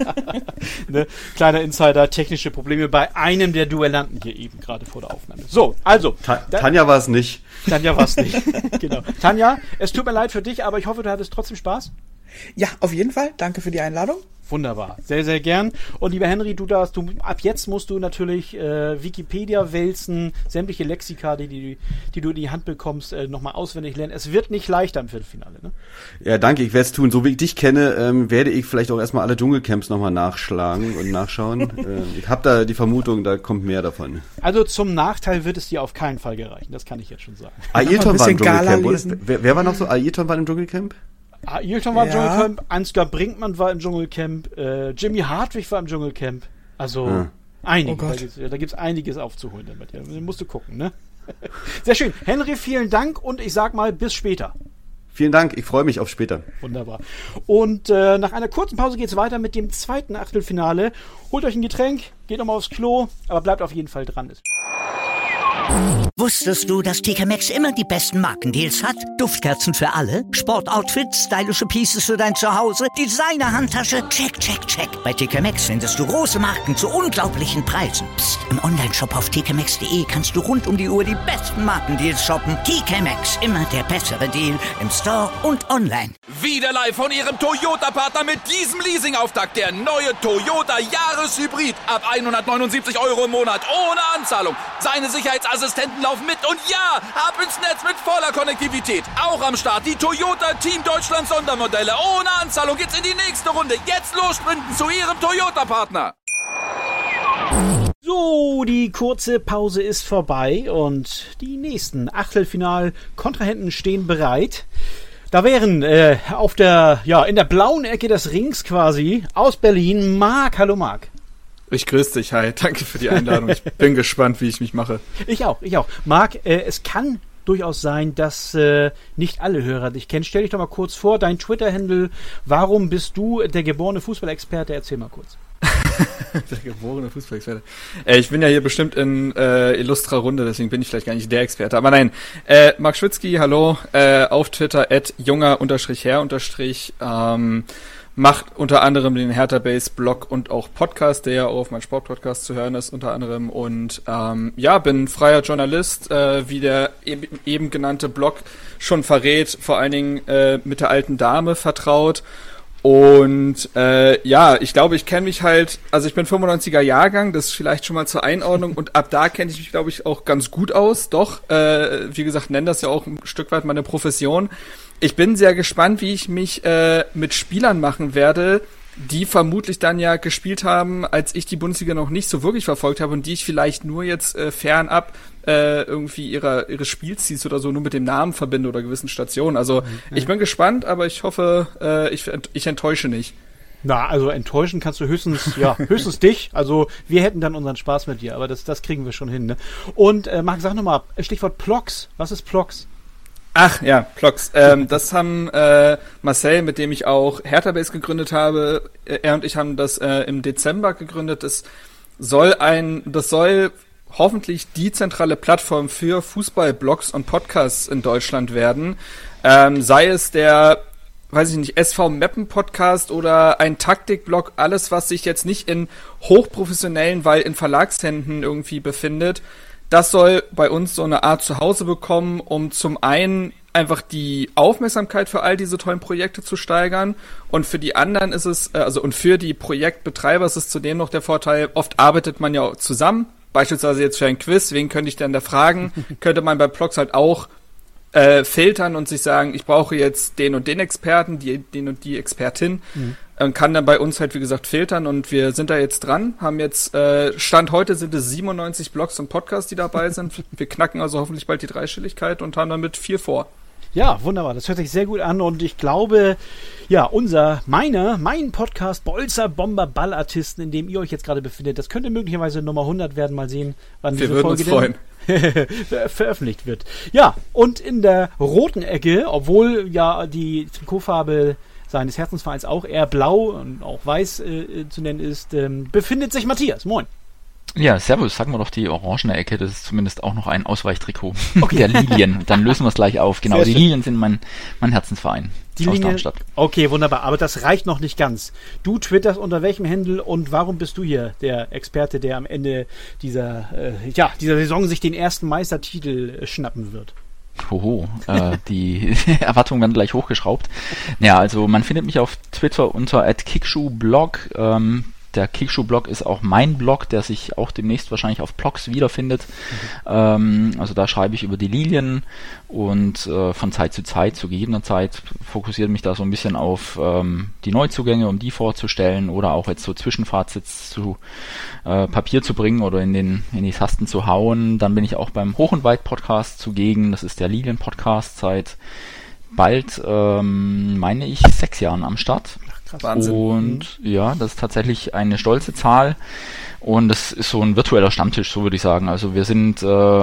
Ne? Kleiner Insider, technische Probleme bei einem der Duellanten hier eben gerade vor der Aufnahme. So, also. Tanja war es nicht. Tanja war es nicht. Genau. Tanja, es tut mir leid für dich, aber ich hoffe, du hattest trotzdem Spaß. Ja, auf jeden Fall. Danke für die Einladung. Wunderbar, sehr, sehr gern. Und lieber Henry, ab jetzt musst du natürlich Wikipedia wälzen, sämtliche Lexika, die du in die Hand bekommst, nochmal auswendig lernen. Es wird nicht leichter im Viertelfinale, ne? Ja, danke, ich werde es tun. So wie ich dich kenne, werde ich vielleicht auch erstmal alle Dschungelcamps nochmal nachschlagen und nachschauen. Ich habe da die Vermutung, da kommt mehr davon. Also zum Nachteil wird es dir auf keinen Fall gereichen, das kann ich jetzt schon sagen. Ailton war im Dschungelcamp, oder? Wer war noch so? Ailton war im Dschungelcamp? Ailton war im Dschungelcamp, Ansgar Brinkmann war im Dschungelcamp, Jimmy Hartwig war im Dschungelcamp. Also einige. Oh, da gibt's einiges aufzuholen damit. Ja. Musst du gucken, ne? Sehr schön. Henry, vielen Dank und ich sag mal bis später. Vielen Dank, ich freue mich auf später. Wunderbar. Und nach einer kurzen Pause geht's weiter mit dem zweiten Achtelfinale. Holt euch ein Getränk, geht nochmal aufs Klo, aber bleibt auf jeden Fall dran. Wusstest du, dass TK Maxx immer die besten Markendeals hat? Duftkerzen für alle, Sportoutfits, stylische Pieces für dein Zuhause, Designer-Handtasche, check, check, check. Bei TK Maxx findest du große Marken zu unglaublichen Preisen. Psst. Im Onlineshop auf tkmaxx.de kannst du rund um die Uhr die besten Markendeals shoppen. TK Maxx, immer der bessere Deal im Store und online. Wieder live von ihrem Toyota-Partner mit diesem Leasing-Auftakt. Der neue Toyota Jahreshybrid. Ab 179 € im Monat ohne Anzahlung. Seine Sicherheitsassistenten laufen mit und ja, ab ins Netz mit voller Konnektivität. Auch am Start die Toyota Team Deutschland Sondermodelle. Ohne Anzahlung geht's in die nächste Runde. Jetzt los sprinten zu ihrem Toyota-Partner. So, die kurze Pause ist vorbei und die nächsten Achtelfinal-Kontrahenten stehen bereit. Da wären in der blauen Ecke des Rings quasi aus Berlin Marc. Hallo Marc. Ich grüße dich, hi. Danke für die Einladung. Ich bin gespannt, wie ich mich mache. Ich auch. Marc, es kann durchaus sein, dass nicht alle Hörer dich kennen. Stell dich doch mal kurz vor, dein Twitter-Handle. Warum bist du der geborene Fußballexperte? Erzähl mal kurz. Der geborene Fußballexperte. Ich bin ja hier bestimmt in illustrer Runde, deswegen bin ich vielleicht gar nicht der Experte. Aber nein, Marc Schwitzky, hallo, auf Twitter @junger_her_. macht unter anderem den Hertha Base Blog und auch Podcast, der ja auch auf meinem Sportpodcast zu hören ist unter anderem und bin freier Journalist, wie der eben genannte Blog schon verrät, vor allen Dingen mit der alten Dame vertraut. Und ich glaube, ich kenne mich halt, also ich bin 95er Jahrgang, das ist vielleicht schon mal zur Einordnung und ab da kenne ich mich, glaube ich, auch ganz gut aus. Doch, wie gesagt, nenne das ja auch ein Stück weit meine Profession. Ich bin sehr gespannt, wie ich mich mit Spielern machen werde, die vermutlich dann ja gespielt haben, als ich die Bundesliga noch nicht so wirklich verfolgt habe und die ich vielleicht nur jetzt fernab irgendwie ihres Spielziels oder so nur mit dem Namen verbinde oder gewissen Stationen. Also ich bin gespannt, aber ich hoffe, ich enttäusche nicht. Na, also enttäuschen kannst du höchstens dich. Also wir hätten dann unseren Spaß mit dir, aber das kriegen wir schon hin. Ne? Und Marc, sag nochmal, Stichwort Plox. Was ist Plox? Ach ja, Plox. Das haben Marcel, mit dem ich auch Hertha Base gegründet habe, er und ich haben das im Dezember gegründet. Das soll hoffentlich die zentrale Plattform für Fußballblogs und Podcasts in Deutschland werden. Sei es der, weiß ich nicht, SV Meppen Podcast oder ein Taktikblog, alles, was sich jetzt nicht in hochprofessionellen, weil in Verlagshänden irgendwie befindet. Das soll bei uns so eine Art Zuhause bekommen, um zum einen einfach die Aufmerksamkeit für all diese tollen Projekte zu steigern und für die anderen ist es, und für die Projektbetreiber ist es zudem noch der Vorteil, oft arbeitet man ja zusammen, beispielsweise jetzt für ein Quiz, wen könnte ich denn da fragen, könnte man bei Blogs halt auch filtern und sich sagen, ich brauche jetzt den und den Experten, den und die Expertin, kann dann bei uns halt, wie gesagt, filtern und wir sind da jetzt dran, haben jetzt, Stand heute sind es 97 Blogs und Podcasts, die dabei sind. Wir knacken also hoffentlich bald die Dreistelligkeit und haben damit 4 vor. Ja, wunderbar. Das hört sich sehr gut an und ich glaube, ja, mein Podcast Bolzer Bomber Ballartisten, in dem ihr euch jetzt gerade befindet, das könnte möglicherweise Nummer 100 werden. Mal sehen, wann diese Folge freuen. veröffentlicht wird. Ja, und in der roten Ecke, obwohl ja die Trikotfarbe seines Herzensvereins auch eher blau und auch weiß zu nennen ist, befindet sich Matthias. Moin. Ja, servus, sagen wir doch die orangene Ecke, das ist zumindest auch noch ein Ausweichtrikot der Lilien. Dann lösen wir es gleich auf. Genau, die Lilien sind mein Herzensverein aus Darmstadt. Okay, wunderbar, aber das reicht noch nicht ganz. Du twitterst unter welchem Handle und warum bist du hier der Experte, der am Ende dieser Saison sich den ersten Meistertitel schnappen wird? Hoho, die Erwartungen werden gleich hochgeschraubt. Ja, also man findet mich auf Twitter unter @kickschuhblog. Der Kickschuh-Blog ist auch mein Blog, der sich auch demnächst wahrscheinlich auf Blogs wiederfindet. Also da schreibe ich über die Lilien und von Zeit, zu gegebener Zeit fokussiere mich da so ein bisschen auf die Neuzugänge, um die vorzustellen oder auch jetzt so Zwischenfazits zu Papier zu bringen oder in die Tasten zu hauen. Dann bin ich auch beim Hoch- und Weit-Podcast zugegen. Das ist der Lilien-Podcast seit bald, meine ich, 6 Jahren am Start. Wahnsinn. Und ja, das ist tatsächlich eine stolze Zahl und das ist so ein virtueller Stammtisch, so würde ich sagen. Also wir sind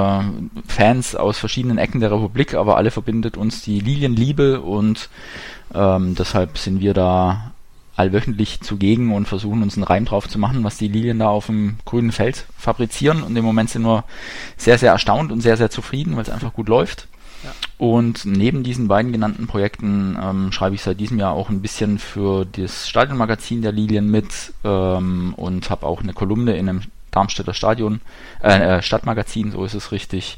Fans aus verschiedenen Ecken der Republik, aber alle verbindet uns die Lilienliebe und deshalb sind wir da allwöchentlich zugegen und versuchen uns einen Reim drauf zu machen, was die Lilien da auf dem grünen Feld fabrizieren und im Moment sind wir sehr, sehr erstaunt und sehr, sehr zufrieden, weil es einfach gut läuft. Ja. Und neben diesen beiden genannten Projekten schreibe ich seit diesem Jahr auch ein bisschen für das Stadionmagazin der Lilien mit und habe auch eine Kolumne in einem Darmstädter Stadtmagazin, so ist es richtig.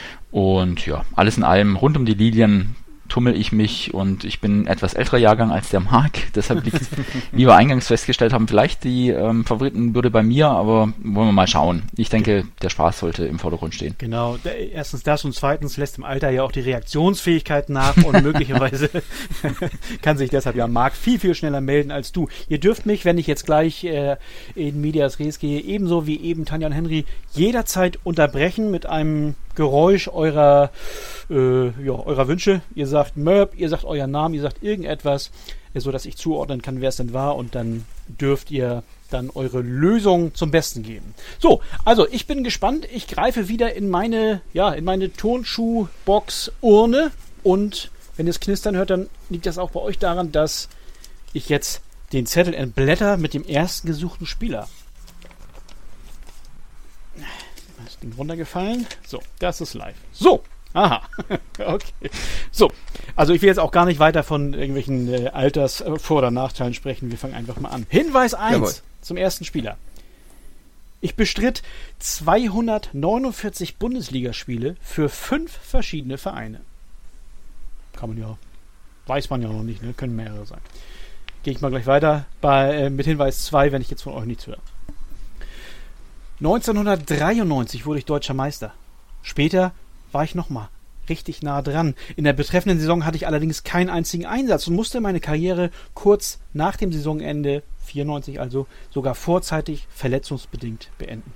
Und ja, alles in allem rund um die Lilien tummel ich mich und ich bin ein etwas älterer Jahrgang als der Marc, deshalb liegt, wie wir eingangs festgestellt haben, vielleicht die Favoritenbürde bei mir, aber wollen wir mal schauen. Ich denke, der Spaß sollte im Vordergrund stehen. Genau, erstens das und zweitens lässt im Alter ja auch die Reaktionsfähigkeit nach und möglicherweise kann sich deshalb ja Marc viel, viel schneller melden als du. Ihr dürft mich, wenn ich jetzt gleich in Medias Res gehe, ebenso wie eben Tanja und Henry, jederzeit unterbrechen mit einem Geräusch eurer Wünsche. Ihr sagt Möb, ihr sagt euren Namen, ihr sagt irgendetwas, so dass ich zuordnen kann, wer es denn war und dann dürft ihr dann eure Lösung zum Besten geben. So, also ich bin gespannt. Ich greife wieder in meine Turnschuhbox-Urne und wenn ihr es knistern hört, dann liegt das auch bei euch daran, dass ich jetzt den Zettel entblätter mit dem ersten gesuchten Spieler. Ding runtergefallen. So, das ist live. So, aha. Okay. So, Also ich will jetzt auch gar nicht weiter von irgendwelchen Alters-Vor- oder Nachteilen sprechen. Wir fangen einfach mal an. Hinweis 1 zum ersten Spieler. Ich bestritt 249 Bundesligaspiele für 5 verschiedene Vereine. Kann man ja, weiß man ja noch nicht, ne? Können mehrere sein. Gehe ich mal gleich weiter mit Hinweis 2, wenn ich jetzt von euch nichts höre. 1993 wurde ich Deutscher Meister. Später war ich nochmal richtig nah dran. In der betreffenden Saison hatte ich allerdings keinen einzigen Einsatz und musste meine Karriere kurz nach dem Saisonende, 94 also, sogar vorzeitig verletzungsbedingt beenden.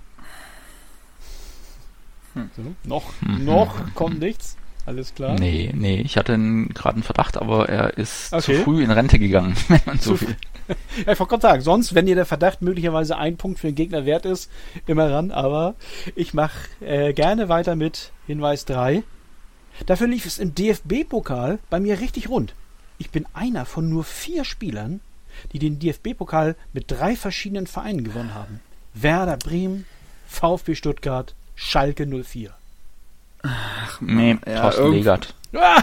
So, noch kommt nichts. Alles klar? Nee, ich hatte gerade einen Verdacht, aber er ist zu früh in Rente gegangen, wenn man so will. Ja, ich wollte gerade sagen, sonst, wenn dir der Verdacht möglicherweise ein Punkt für den Gegner wert ist, immer ran, aber ich mache gerne weiter mit Hinweis 3. Dafür lief es im DFB-Pokal bei mir richtig rund. Ich bin einer von nur 4 Spielern, die den DFB-Pokal mit 3 verschiedenen Vereinen gewonnen haben. Werder Bremen, VfB Stuttgart, Schalke 04. Ach, nee, Thorsten Legert.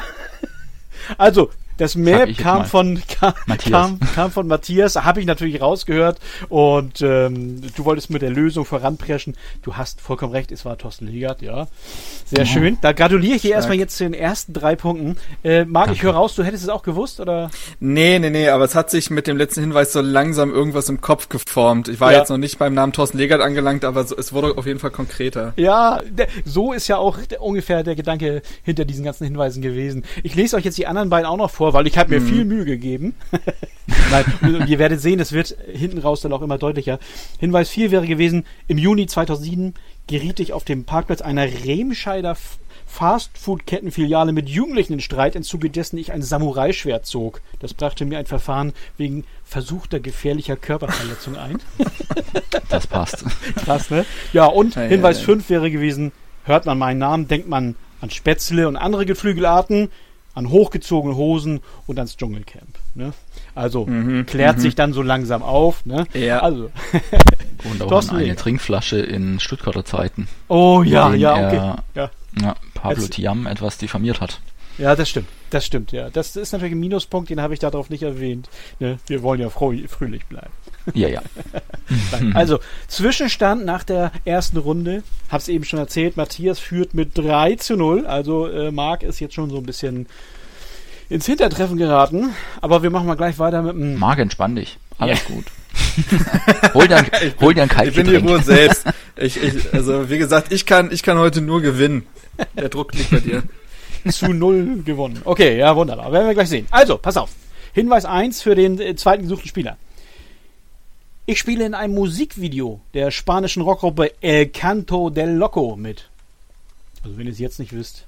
Also, das Map kam von Matthias, habe ich natürlich rausgehört und du wolltest mit der Lösung voranpreschen. Du hast vollkommen recht, es war Thorsten Legert, ja. Sehr schön. Da gratuliere ich dir erstmal jetzt zu den ersten 3 Punkten. Marc, ich höre raus, du hättest es auch gewusst, oder? Nee, aber es hat sich mit dem letzten Hinweis so langsam irgendwas im Kopf geformt. Ich war jetzt noch nicht beim Namen Thorsten Legert angelangt, aber es wurde auf jeden Fall konkreter. Ja, so ist ja auch ungefähr der Gedanke hinter diesen ganzen Hinweisen gewesen. Ich lese euch jetzt die anderen beiden auch noch vor, weil ich habe mir viel Mühe gegeben. Nein, und ihr werdet sehen, es wird hinten raus dann auch immer deutlicher. Hinweis 4 wäre gewesen, im Juni 2007 geriet ich auf dem Parkplatz einer Remscheider Fastfood-Kettenfiliale mit Jugendlichen in Streit, im Zuge dessen ich ein Samurai-Schwert zog. Das brachte mir ein Verfahren wegen versuchter gefährlicher Körperverletzung ein. Das passt. Krass, ne? Ja, und Hinweis 5 wäre gewesen, hört man meinen Namen, denkt man an Spätzle und andere Geflügelarten, an hochgezogene Hosen und ans Dschungelcamp. Ne? Also klärt sich dann so langsam auf. Ne? Ja. Also. Und auch an eine Trinkflasche in Stuttgarter Zeiten. Oh ja, okay. Ja, Pablo Thiam etwas diffamiert hat. Ja, das stimmt, ja. Das ist natürlich ein Minuspunkt, den habe ich darauf nicht erwähnt. Ne? Wir wollen ja fröhlich bleiben. Ja. Also, Zwischenstand nach der ersten Runde, hab's eben schon erzählt, Matthias führt mit 3-0, also Marc ist jetzt schon so ein bisschen ins Hintertreffen geraten, aber wir machen mal gleich weiter mit dem... Marc, entspann dich, alles gut. Hol dir ein Kaltgetränk. Ich bin die Ruhe selbst. Also, wie gesagt, ich kann heute nur gewinnen. Der Druck liegt bei dir. Zu 0 gewonnen. Okay, ja, wunderbar. Werden wir gleich sehen. Also, pass auf. Hinweis 1 für den zweiten gesuchten Spieler. Ich spiele in einem Musikvideo der spanischen Rockgruppe El Canto del Loco mit. Also wenn ihr es jetzt nicht wisst.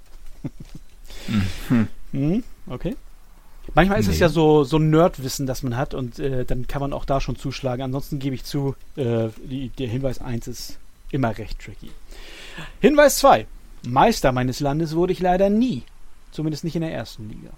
Okay. Manchmal ist es ja so Nerdwissen, das man hat und dann kann man auch da schon zuschlagen. Ansonsten gebe ich zu, der Hinweis 1 ist immer recht tricky. Hinweis 2. Meister meines Landes wurde ich leider nie. Zumindest nicht in der ersten Liga.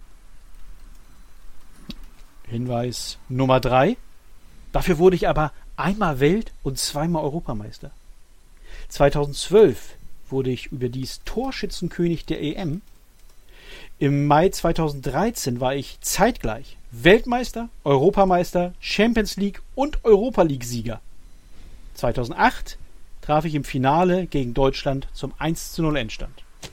Hinweis Nummer 3. Dafür wurde ich aber einmal Welt- und zweimal Europameister. 2012 wurde ich überdies Torschützenkönig der EM. Im Mai 2013 war ich zeitgleich Weltmeister, Europameister, Champions League und Europa League-Sieger. 2008 traf ich im Finale gegen Deutschland zum 1:0 Endstand.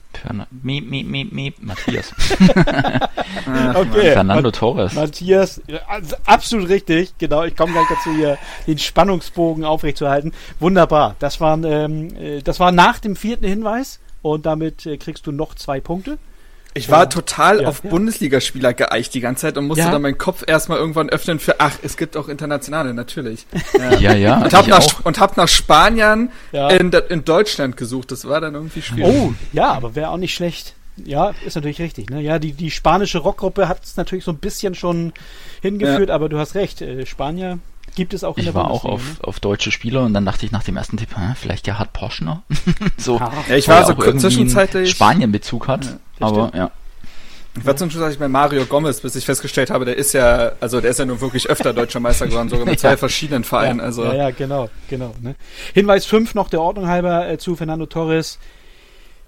Matthias. Okay. Fernando Torres. Matthias, absolut richtig. Genau, ich komme gleich dazu, hier den Spannungsbogen aufrechtzuerhalten. Wunderbar. Das war nach dem 4. Hinweis und damit kriegst du noch 2 Punkte. Ich war total auf Bundesligaspieler geeicht die ganze Zeit und musste dann meinen Kopf erstmal irgendwann öffnen für, es gibt auch internationale, natürlich. Ja. Und hab nach Spaniern in Deutschland gesucht. Das war dann irgendwie schwierig. Oh, ja, aber wäre auch nicht schlecht. Ja, ist natürlich richtig. Ne? Ja, die spanische Rockgruppe hat es natürlich so ein bisschen schon hingeführt, aber du hast recht. Spanier gibt es auch in der Bundesliga. Ich war auch auf deutsche Spieler und dann dachte ich nach dem ersten Tipp, vielleicht Gerhard Poschner. So, ich war so zwischenzeitlich Spanien-Bezug hat. Aber stimmt. Ich war zwischenzeitlich bei Mario Gomez, bis ich festgestellt habe, der ist ja nun wirklich öfter deutscher Meister geworden, sogar mit 2 verschiedenen Vereinen. Ja, genau. Ne? Hinweis 5 noch der Ordnung halber zu Fernando Torres.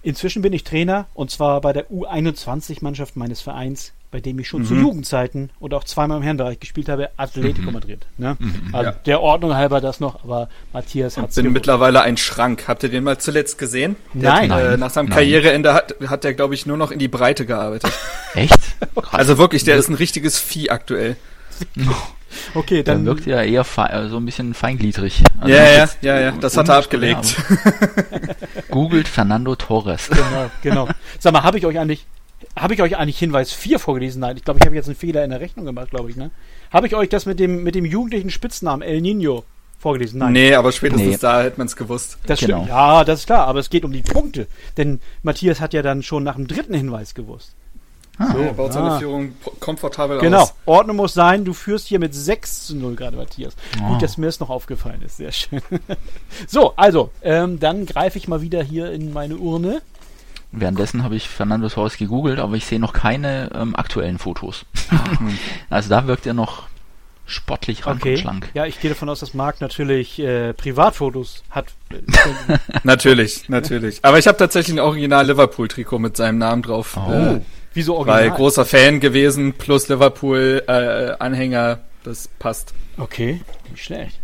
Inzwischen bin ich Trainer und zwar bei der U21-Mannschaft meines Vereins, bei dem ich schon zu Jugendzeiten und auch zweimal im Herrenbereich gespielt habe, Atletico Madrid. Ne? Also der Ordnung halber das noch, aber Matthias hat es. Ich bin mittlerweile ein Schrank. Habt ihr den mal zuletzt gesehen? Nein. Nach seinem Karriereende hat er, glaube ich, nur noch in die Breite gearbeitet. Echt? Also wirklich, der ist ein richtiges Vieh aktuell. Okay, dann wirkt ja eher so ein bisschen feingliedrig. Also ja, das hat er abgelegt. Googelt Fernando Torres. Genau. Sag mal, habe ich euch eigentlich Hinweis 4 vorgelesen? Nein, ich glaube, ich habe jetzt einen Fehler in der Rechnung gemacht, glaube ich, ne? Habe ich euch das mit dem jugendlichen Spitznamen El Nino vorgelesen? Nein. Nee, aber spätestens da hätte man es gewusst. Das stimmt. Ja, das ist klar, aber es geht um die Punkte. Denn Matthias hat ja dann schon nach dem 3. Hinweis gewusst. Er baut seine Führung komfortabel aus. Genau, Ordnung muss sein, du führst hier mit 6-0 gerade, Matthias. Gut, dass mir das noch aufgefallen ist, sehr schön. So, also, dann greife ich mal wieder hier in meine Urne. Währenddessen habe ich Fernando Torres gegoogelt, aber ich sehe noch keine aktuellen Fotos. Also da wirkt er noch sportlich rank und schlank. Ja, ich gehe davon aus, dass Marc natürlich Privatfotos hat. Natürlich. Aber ich habe tatsächlich ein Original-Liverpool-Trikot mit seinem Namen drauf. Wieso original? Weil großer Fan gewesen, plus Liverpool-Anhänger, das passt. Okay, nicht schlecht.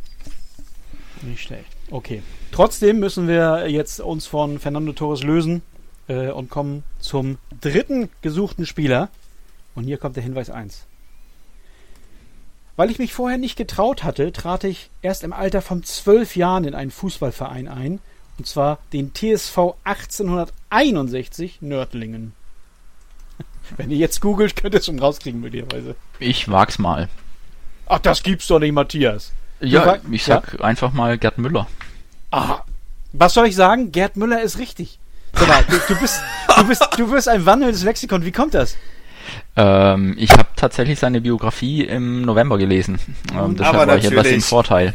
Okay. Trotzdem müssen wir jetzt uns von Fernando Torres lösen und kommen zum 3. gesuchten Spieler. Und hier kommt der Hinweis 1. Weil ich mich vorher nicht getraut hatte, trat ich erst im Alter von 12 Jahren in einen Fußballverein ein. Und zwar den TSV 1861 Nördlingen. Wenn ihr jetzt googelt, könnt ihr es schon rauskriegen, möglicherweise. Ich wag's mal. Ach, das gibt's doch nicht, Matthias. Ich sag einfach mal Gerd Müller. Aha. Was soll ich sagen? Gerd Müller ist richtig. Mal, du bist ein wandelndes Lexikon. Wie kommt das? Ich habe tatsächlich seine Biografie im November gelesen. Deshalb war ich etwas im Vorteil.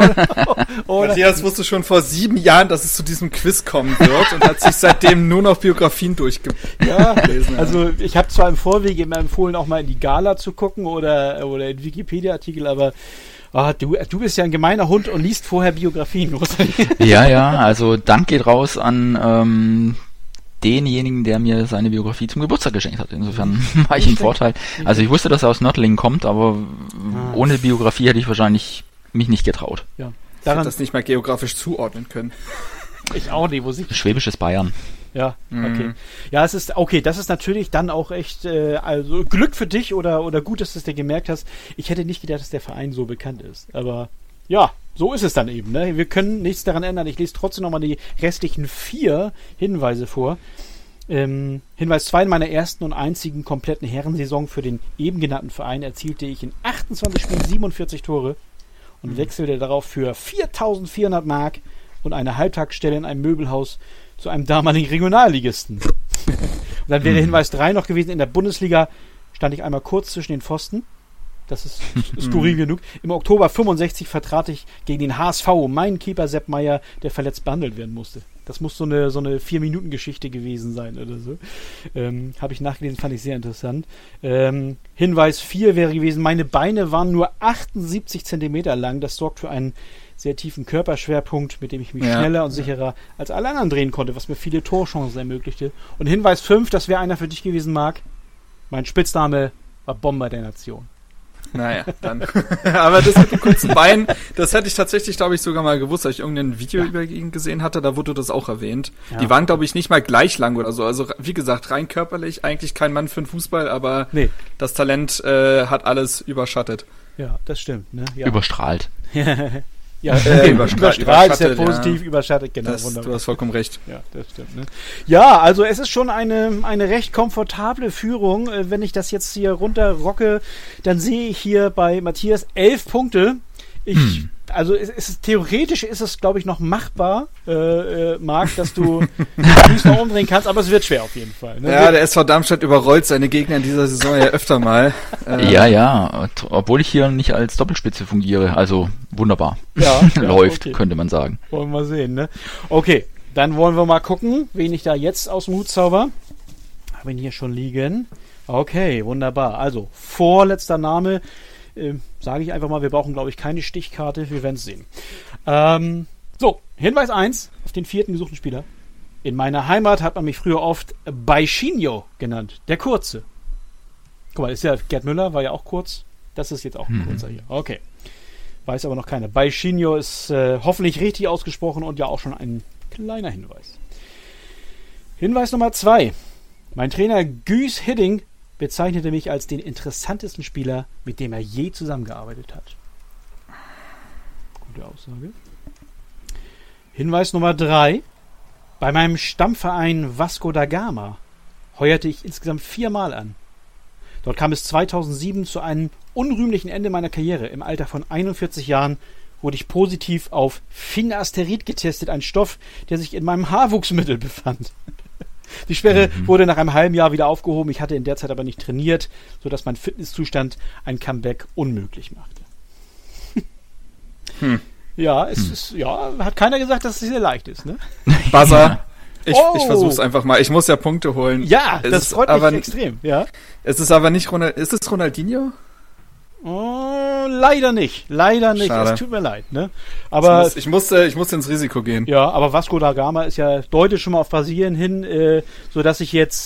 Matthias wusste schon vor 7 Jahren, dass es zu diesem Quiz kommen wird und hat sich seitdem nur noch Biografien durchgelesen. Also ich habe zwar im Vorwege immer empfohlen, auch mal in die Gala zu gucken oder in Wikipedia-Artikel, aber du bist ja ein gemeiner Hund und liest vorher Biografien. Ja, also Dank geht raus an denjenigen, der mir seine Biografie zum Geburtstag geschenkt hat. Insofern war ich im Vorteil. Also ich wusste, dass er aus Nördlingen kommt, aber ohne Biografie hätte ich wahrscheinlich mich nicht getraut. Ja. Ich hätte das nicht mal geografisch zuordnen können. Ich auch nicht, wo sie. Schwäbisches Bayern. Ja, okay. Ja, das ist natürlich dann auch echt, also Glück für dich oder gut, dass du es dir gemerkt hast. Ich hätte nicht gedacht, dass der Verein so bekannt ist. Aber ja, so ist es dann eben. Ne? Wir können nichts daran ändern. Ich lese trotzdem nochmal die restlichen 4 Hinweise vor. Hinweis 2: In meiner ersten und einzigen kompletten Herrensaison für den eben genannten Verein erzielte ich in 28 Spielen 47 Tore und wechselte darauf für 4.400 Mark und eine Halbtagsstelle in einem Möbelhaus zu einem damaligen Regionalligisten. Und dann wäre Hinweis 3 noch gewesen: In der Bundesliga stand ich einmal kurz zwischen den Pfosten. Das ist skurril genug. Im Oktober 65 vertrat ich gegen den HSV meinen Keeper Sepp Meier, der verletzt behandelt werden musste. Das muss so eine 4-Minuten-Geschichte gewesen sein oder so. Habe ich nachgelesen, fand ich sehr interessant. Hinweis 4 wäre gewesen: Meine Beine waren nur 78 Zentimeter lang. Das sorgt für einen sehr tiefen Körperschwerpunkt, mit dem ich mich schneller und sicherer als alle anderen drehen konnte, was mir viele Torchancen ermöglichte. Und Hinweis 5, das wäre einer für dich gewesen, Marc. Mein Spitzname war Bomber der Nation. Naja, dann. Aber das mit den kurzen Beinen, das hätte ich tatsächlich, glaube ich, sogar mal gewusst, als ich irgendein Video über ihn gesehen hatte, da wurde das auch erwähnt. Ja. Die waren, glaube ich, nicht mal gleich lang oder so. Also, wie gesagt, rein körperlich eigentlich kein Mann für den Fußball, aber das Talent hat alles überschattet. Ja, das stimmt. Ne? Ja. Überstrahlt. Ja, überstrahlt ist ja positiv, überschattet, genau. Du hast vollkommen recht. Ja, das stimmt. Ne? Ja, also es ist schon eine recht komfortable Führung. Wenn ich das jetzt hier runterrocke, dann sehe ich hier bei Matthias 11 Punkte. Also theoretisch ist es, glaube ich, noch machbar, Marc, dass du es noch umdrehen kannst, aber es wird schwer auf jeden Fall. Ne? Ja, der SV Darmstadt überrollt seine Gegner in dieser Saison ja öfter mal. Ja, obwohl ich hier nicht als Doppelspitze fungiere, also wunderbar. Ja, läuft, okay. Könnte man sagen. Wollen wir mal sehen, ne? Okay, dann wollen wir mal gucken, wen ich da jetzt aus dem Hut zauber. Habe ihn hier schon liegen. Okay, wunderbar. Also, vorletzter Name. Sage ich einfach mal, wir brauchen, glaube ich, keine Stichkarte, wir werden es sehen. So, Hinweis 1 auf den 4. gesuchten Spieler. In meiner Heimat hat man mich früher oft Baixinho genannt. Der Kurze. Guck mal, ist ja Gerd Müller, war ja auch kurz. Das ist jetzt auch ein kurzer hier. Okay. Weiß aber noch keiner. Baixinho ist hoffentlich richtig ausgesprochen und ja auch schon ein kleiner Hinweis. Hinweis Nummer 2. Mein Trainer Guus Hiddink bezeichnete mich als den interessantesten Spieler, mit dem er je zusammengearbeitet hat. Gute Aussage. Hinweis Nummer 3. Bei meinem Stammverein Vasco da Gama heuerte ich insgesamt 4 Mal an. Dort kam es 2007 zu einem unrühmlichen Ende meiner Karriere. Im Alter von 41 Jahren wurde ich positiv auf Finasterid getestet, ein Stoff, der sich in meinem Haarwuchsmittel befand. Die Sperre wurde nach einem halben Jahr wieder aufgehoben. Ich hatte in der Zeit aber nicht trainiert, sodass mein Fitnesszustand ein Comeback unmöglich machte. Ja, hat keiner gesagt, dass es sehr leicht ist, ne? Buzzer. Ich versuch's einfach mal. Ich muss ja Punkte holen. Ja, das freut mich extrem, ja. Es ist aber nicht ist es Ronaldinho? Oh, leider nicht. Schade. Es tut mir leid, ne? Aber ich musste ins Risiko gehen. Ja, aber Vasco da Gama ist ja deutlich schon mal auf Brasilien hin, sodass ich jetzt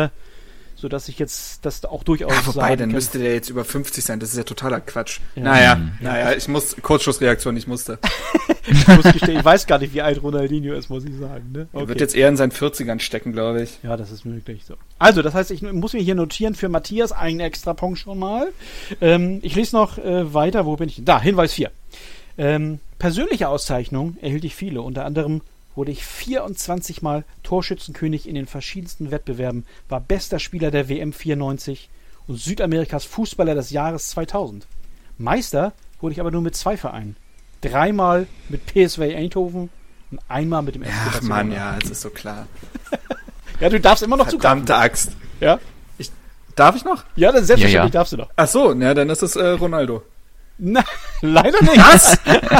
das auch durchaus wobei, dann müsste der jetzt über 50 sein. Das ist ja totaler Quatsch. Ja. Naja, Kurzschlussreaktion, ich musste. Ich muss gestehen, ich weiß gar nicht, wie alt Ronaldinho ist, muss ich sagen. Ne? Okay. Er wird jetzt eher in seinen 40ern stecken, glaube ich. Ja, das ist möglich. So. Also, das heißt, ich muss mir hier notieren für Matthias einen extra Punkt schon mal. Ich lese noch weiter. Wo bin ich? Da, Hinweis 4. Persönliche Auszeichnungen erhielt ich viele. Unter anderem wurde ich 24 Mal Torschützenkönig in den verschiedensten Wettbewerben, war bester Spieler der WM 94 und Südamerikas Fußballer des Jahres 2000. Meister wurde ich aber nur mit 2 Vereinen. 3-mal mit PSV Eindhoven und einmal mit dem FC Barcelona. Ach Mann, ja, das ist so klar. Ja, du darfst immer noch zukommen. Verdammte Axt. Ja? Darf ich noch? Ja, dann selbstverständlich darfst du noch. Ach so, ja, dann ist es Ronaldo. Na, leider nicht. Was?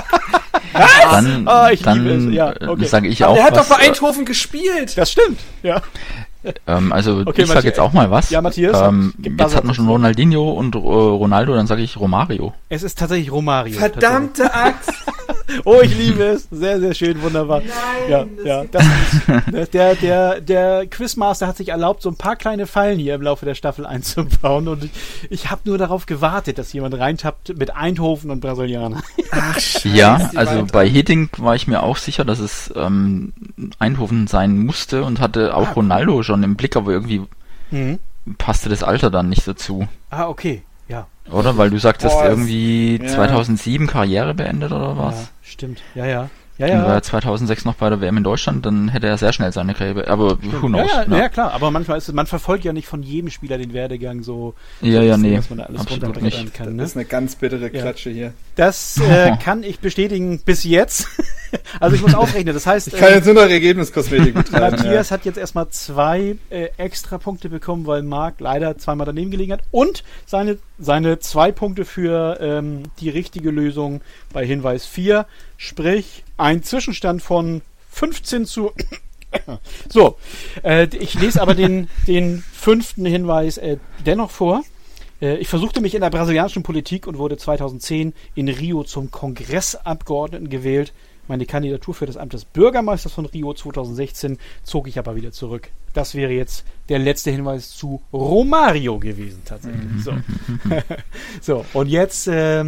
Ich liebe es. Ja, okay. Sage ich aber auch. Der hat doch bei Eindhoven gespielt. Das stimmt, ja. Ich sage jetzt auch mal was. Ja, Matthias. Jetzt hat man schon Ronaldinho und Ronaldo, dann sage ich Romario. Es ist tatsächlich Romario. Verdammte Axt. Oh, ich liebe es. Sehr, sehr schön, wunderbar. Der Quizmaster hat sich erlaubt, so ein paar kleine Fallen hier im Laufe der Staffel einzubauen und ich habe nur darauf gewartet, dass jemand reintappt mit Eindhoven und Brasilianer. Ach, Scheiße. Ja, also bei Hiddink war ich mir auch sicher, dass es Eindhoven sein musste und hatte auch Ronaldo schon im Blick, aber irgendwie passte das Alter dann nicht dazu. Ah, okay, ja. Oder? Weil du sagtest irgendwie 2007 Karriere beendet oder was? Ja, stimmt, ja. Und war er 2006 noch bei der WM in Deutschland, dann hätte er sehr schnell seine Karriere, aber who knows. Ja, klar, aber manchmal man verfolgt ja nicht von jedem Spieler den Werdegang so, nee, dass man da alles runterbrechen kann. Das ist eine ganz bittere Klatsche hier. Das kann ich bestätigen bis jetzt. Also ich muss aufrechnen, das heißt... Ich kann jetzt nur noch Ergebniskosmetik betreiben. Matthias hat jetzt erstmal 2 extra Punkte bekommen, weil Marc leider 2-mal daneben gelegen hat und seine 2 Punkte für die richtige Lösung bei Hinweis 4, sprich ein Zwischenstand von 15 zu... So, ich lese aber den 5. Hinweis dennoch vor. Ich versuchte mich in der brasilianischen Politik und wurde 2010 in Rio zum Kongressabgeordneten gewählt. Meine Kandidatur für das Amt des Bürgermeisters von Rio 2016 zog ich aber wieder zurück. Das wäre jetzt der letzte Hinweis zu Romario gewesen, tatsächlich. So, und jetzt,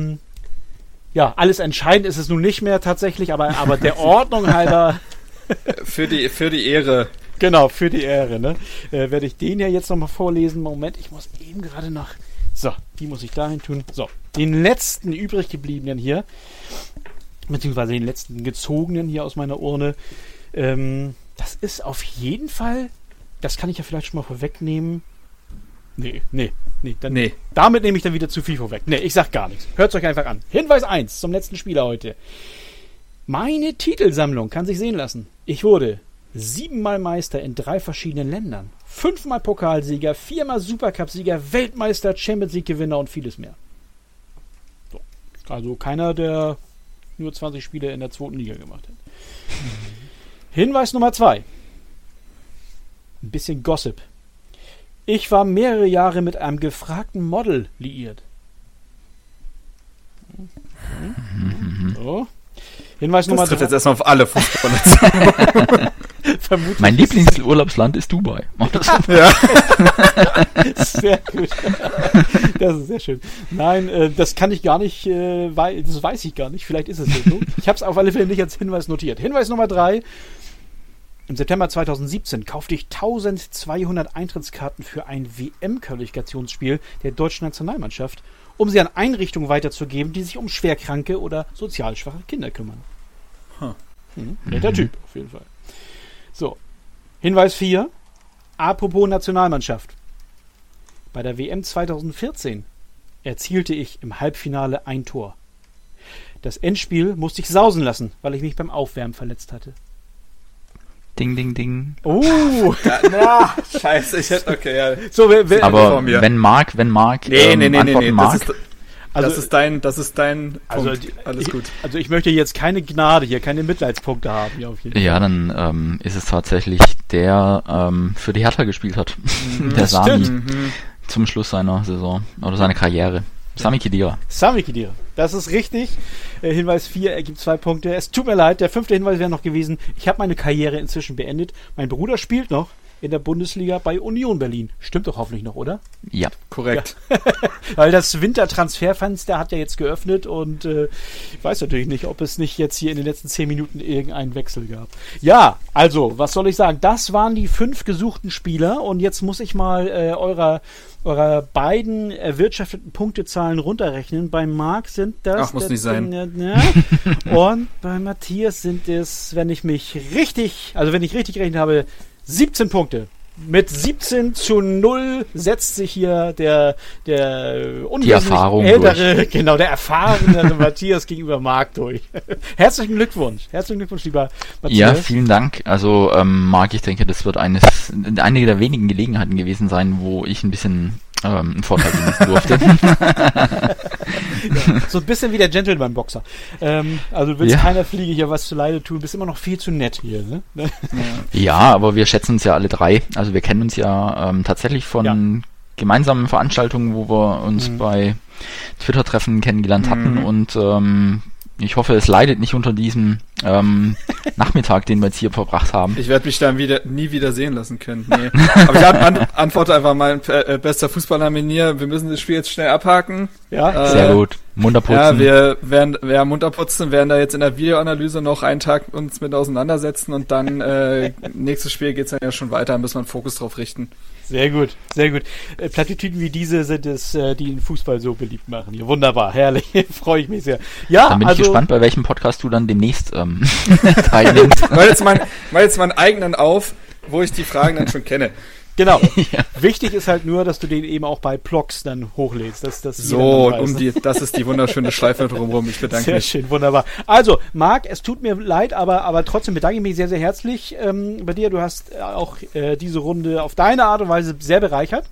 alles entscheidend ist es nun nicht mehr tatsächlich, aber der Ordnung halber... Für die Ehre. Genau, für die Ehre, ne? Werde ich den ja jetzt nochmal vorlesen. Moment, ich muss eben gerade noch... So, die muss ich dahin tun. So, den letzten übrig gebliebenen hier, beziehungsweise den letzten gezogenen hier aus meiner Urne. Das ist auf jeden Fall, das kann ich ja vielleicht schon mal vorwegnehmen. Nee. Damit nehme ich dann wieder zu viel vorweg. Nee, ich sag gar nichts. Hört's euch einfach an. Hinweis 1 zum letzten Spieler heute. Meine Titelsammlung kann sich sehen lassen. Ich wurde 7-mal Meister in 3 verschiedenen Ländern, 5-mal Pokalsieger, 4-mal Supercup-Sieger, Weltmeister, Champions League-Gewinner und vieles mehr. So. Also keiner, der nur 20 Spiele in der 2. Liga gemacht hat. Hinweis Nummer 2. Ein bisschen Gossip. Ich war mehrere Jahre mit einem gefragten Model liiert. So. Hinweis Nummer 3. Das trifft jetzt erstmal auf alle Fußballer. Vermutlich. Mein Lieblingsurlaubsland ist Dubai. Ja. Sehr gut. Das ist sehr schön. Nein, das kann ich gar nicht, das weiß ich gar nicht. Vielleicht ist es so. Ich habe es auf alle Fälle nicht als Hinweis notiert. Hinweis Nummer 3. Im September 2017 kaufte ich 1200 Eintrittskarten für ein WM-Qualifikationsspiel der deutschen Nationalmannschaft, um sie an Einrichtungen weiterzugeben, die sich um schwerkranke oder sozial schwache Kinder kümmern. Netter Typ, auf jeden Fall. So, Hinweis 4. Apropos Nationalmannschaft. Bei der WM 2014 erzielte ich im Halbfinale ein Tor. Das Endspiel musste ich sausen lassen, weil ich mich beim Aufwärmen verletzt hatte. Ding, ding, ding. Oh! Na, scheiße, ich hätte, okay, ja. So, Aber vor mir. wenn Marc Nee, das ist dein also, Punkt. Alles gut. Also ich möchte jetzt keine Gnade hier, keine Mitleidspunkte haben hier auf jeden Fall. Ja, dann ist es tatsächlich der für die Hertha gespielt hat. Der Sami. Zum Schluss seiner Saison oder seiner Karriere. Sami Khedira. Sami Khedira. Das ist richtig. Hinweis 4 ergibt 2 Punkte. Es tut mir leid, der 5. Hinweis wäre noch gewesen. Ich habe meine Karriere inzwischen beendet. Mein Bruder spielt noch in der Bundesliga bei Union Berlin. Stimmt doch hoffentlich noch, oder? Ja. Korrekt. Ja. Weil das Wintertransferfenster hat ja jetzt geöffnet und ich weiß natürlich nicht, ob es nicht jetzt hier in den letzten 10 Minuten irgendeinen Wechsel gab. Ja, also, was soll ich sagen? Das waren die 5 gesuchten Spieler und jetzt muss ich mal eurer beiden erwirtschafteten Punktezahlen runterrechnen. Bei Marc sind das... Ach, muss nicht sein. Und bei Matthias sind es, wenn ich richtig gerechnet habe, 17 Punkte. Mit 17:0 setzt sich hier der Erfahrung ältere, durch. Genau, der erfahrenere Matthias gegenüber Marc durch. Herzlichen Glückwunsch, lieber Matthias. Ja, vielen Dank. Also Marc, ich denke, das wird eine der wenigen Gelegenheiten gewesen sein, wo ich ein bisschen einen Vorteil genießen durfte. Ja, so ein bisschen wie der Gentleman-Boxer. Also du willst keiner Fliege hier was zu Leide tun, bist immer noch viel zu nett hier. Ne? Ja, aber wir schätzen uns ja alle 3. Also wir kennen uns ja tatsächlich von gemeinsamen Veranstaltungen, wo wir uns bei Twitter-Treffen kennengelernt hatten und ich hoffe, es leidet nicht unter diesem Nachmittag, den wir jetzt hier verbracht haben. Ich werde mich dann nie wieder sehen lassen können. Nee. Aber ich antworte einfach mal, bester Fußballer Menier, wir müssen das Spiel jetzt schnell abhaken. Ja, sehr gut. Munter putzen. Ja, wir werden munter putzen, werden da jetzt in der Videoanalyse noch einen Tag uns mit auseinandersetzen und dann nächstes Spiel geht's dann ja schon weiter, müssen wir einen Fokus drauf richten. Sehr gut, sehr gut. Plattitüden wie diese sind es, die den Fußball so beliebt machen. Hier. Wunderbar, herrlich, freue ich mich sehr. Ja, dann bin ich gespannt, bei welchem Podcast du dann demnächst teilnimmst. Mach jetzt meinen eigenen auf, wo ich die Fragen dann schon kenne. Genau. Ja. Wichtig ist halt nur, dass du den eben auch bei Blogs dann hochlädst. Das ist die wunderschöne Schleife drumherum. Ich bedanke mich. Sehr schön, wunderbar. Also, Marc, es tut mir leid, aber trotzdem bedanke ich mich sehr, sehr herzlich bei dir. Du hast auch diese Runde auf deine Art und Weise sehr bereichert.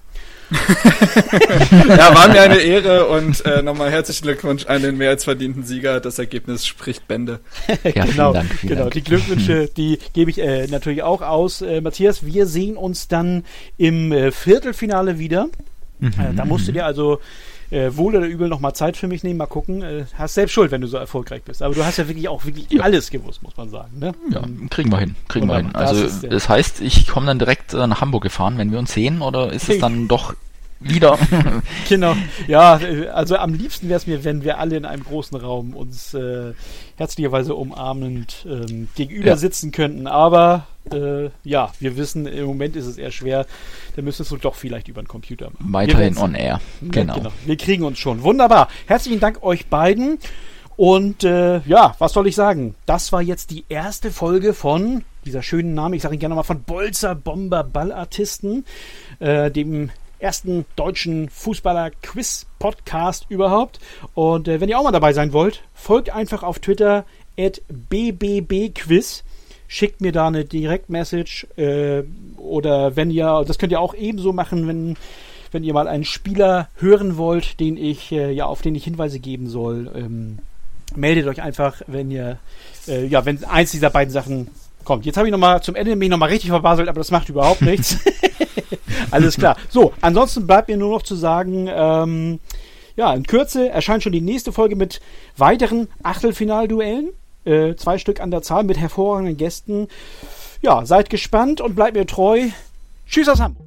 Ja, war mir eine Ehre und nochmal herzlichen Glückwunsch an den mehr als verdienten Sieger. Das Ergebnis spricht Bände. Ja, genau, vielen Dank. Die Glückwünsche, die gebe ich natürlich auch aus. Matthias, wir sehen uns dann im Viertelfinale wieder. Da musst du dir also wohl oder übel nochmal Zeit für mich nehmen, mal gucken. Hast selbst Schuld, wenn du so erfolgreich bist. Aber du hast ja wirklich alles gewusst, muss man sagen. Ne? Ja, kriegen wir hin. Also das heißt, ich komme dann direkt nach Hamburg gefahren, wenn wir uns sehen, oder ist es dann doch wieder? Genau. Ja, also am liebsten wäre es mir, wenn wir alle in einem großen Raum uns herzlicherweise umarmend gegenüber sitzen könnten. Aber wir wissen, im Moment ist es eher schwer. Da müssen wir es doch vielleicht über den Computer machen. Weiterhin on air. Genau. Wir kriegen uns schon. Wunderbar. Herzlichen Dank euch beiden. Und was soll ich sagen? Das war jetzt die erste Folge von dieser schönen Name, ich sage ihn gerne mal, von Bolzer Bomber Ballartisten, dem ersten deutschen Fußballer-Quiz-Podcast überhaupt. Und wenn ihr auch mal dabei sein wollt, folgt einfach auf Twitter @bbbquiz. Schickt mir da eine Direct-Message oder wenn ihr, das könnt ihr auch ebenso machen, wenn ihr mal einen Spieler hören wollt, auf den ich Hinweise geben soll. Meldet euch einfach, wenn eins dieser beiden Sachen kommt. Jetzt habe ich zum Ende mich nochmal richtig verbaselt, aber das macht überhaupt nichts. Alles klar. So, ansonsten bleibt mir nur noch zu sagen, in Kürze erscheint schon die nächste Folge mit weiteren Achtelfinalduellen. 2 Stück an der Zahl mit hervorragenden Gästen. Ja, seid gespannt und bleibt mir treu. Tschüss aus Hamburg.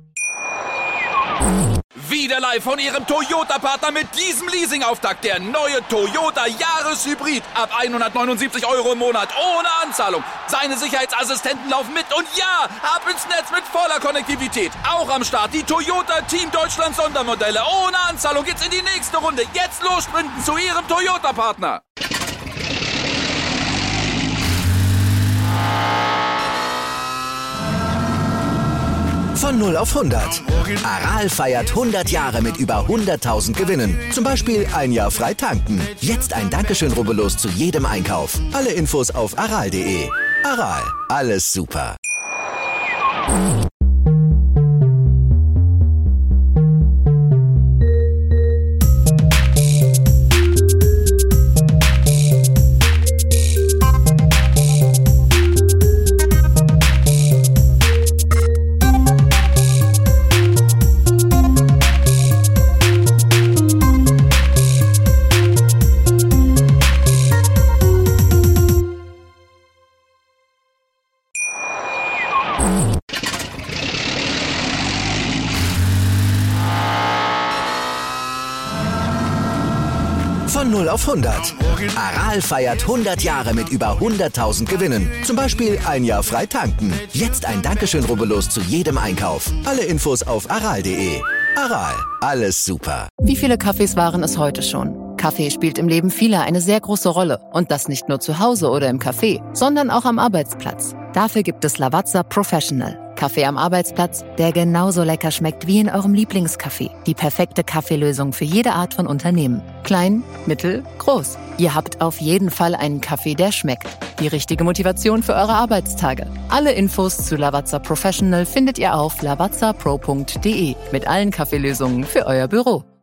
Wieder live von Ihrem Toyota-Partner mit diesem Leasing-Auftakt. Der neue Toyota Jahreshybrid. Ab 179 Euro im Monat. Ohne Anzahlung. Seine Sicherheitsassistenten laufen mit. Und ja, ab ins Netz mit voller Konnektivität. Auch am Start die Toyota Team Deutschland Sondermodelle. Ohne Anzahlung geht's in die nächste Runde. Jetzt los sprinten zu Ihrem Toyota-Partner. Von 0 auf 100. Aral feiert 100 Jahre mit über 100.000 Gewinnen. Zum Beispiel ein Jahr frei tanken. Jetzt ein Dankeschön, rubbellos zu jedem Einkauf. Alle Infos auf aral.de. Aral, alles super. Von 0 auf 100. Aral feiert 100 Jahre mit über 100.000 Gewinnen. Zum Beispiel ein Jahr frei tanken. Jetzt ein Dankeschön, rubbellos zu jedem Einkauf. Alle Infos auf aral.de. Aral, alles super. Wie viele Kaffees waren es heute schon? Kaffee spielt im Leben vieler eine sehr große Rolle. Und das nicht nur zu Hause oder im Café, sondern auch am Arbeitsplatz. Dafür gibt es Lavazza Professional. Kaffee am Arbeitsplatz, der genauso lecker schmeckt wie in eurem Lieblingscafé. Die perfekte Kaffeelösung für jede Art von Unternehmen. Klein, mittel, groß. Ihr habt auf jeden Fall einen Kaffee, der schmeckt. Die richtige Motivation für eure Arbeitstage. Alle Infos zu Lavazza Professional findet ihr auf lavazzapro.de mit allen Kaffeelösungen für euer Büro.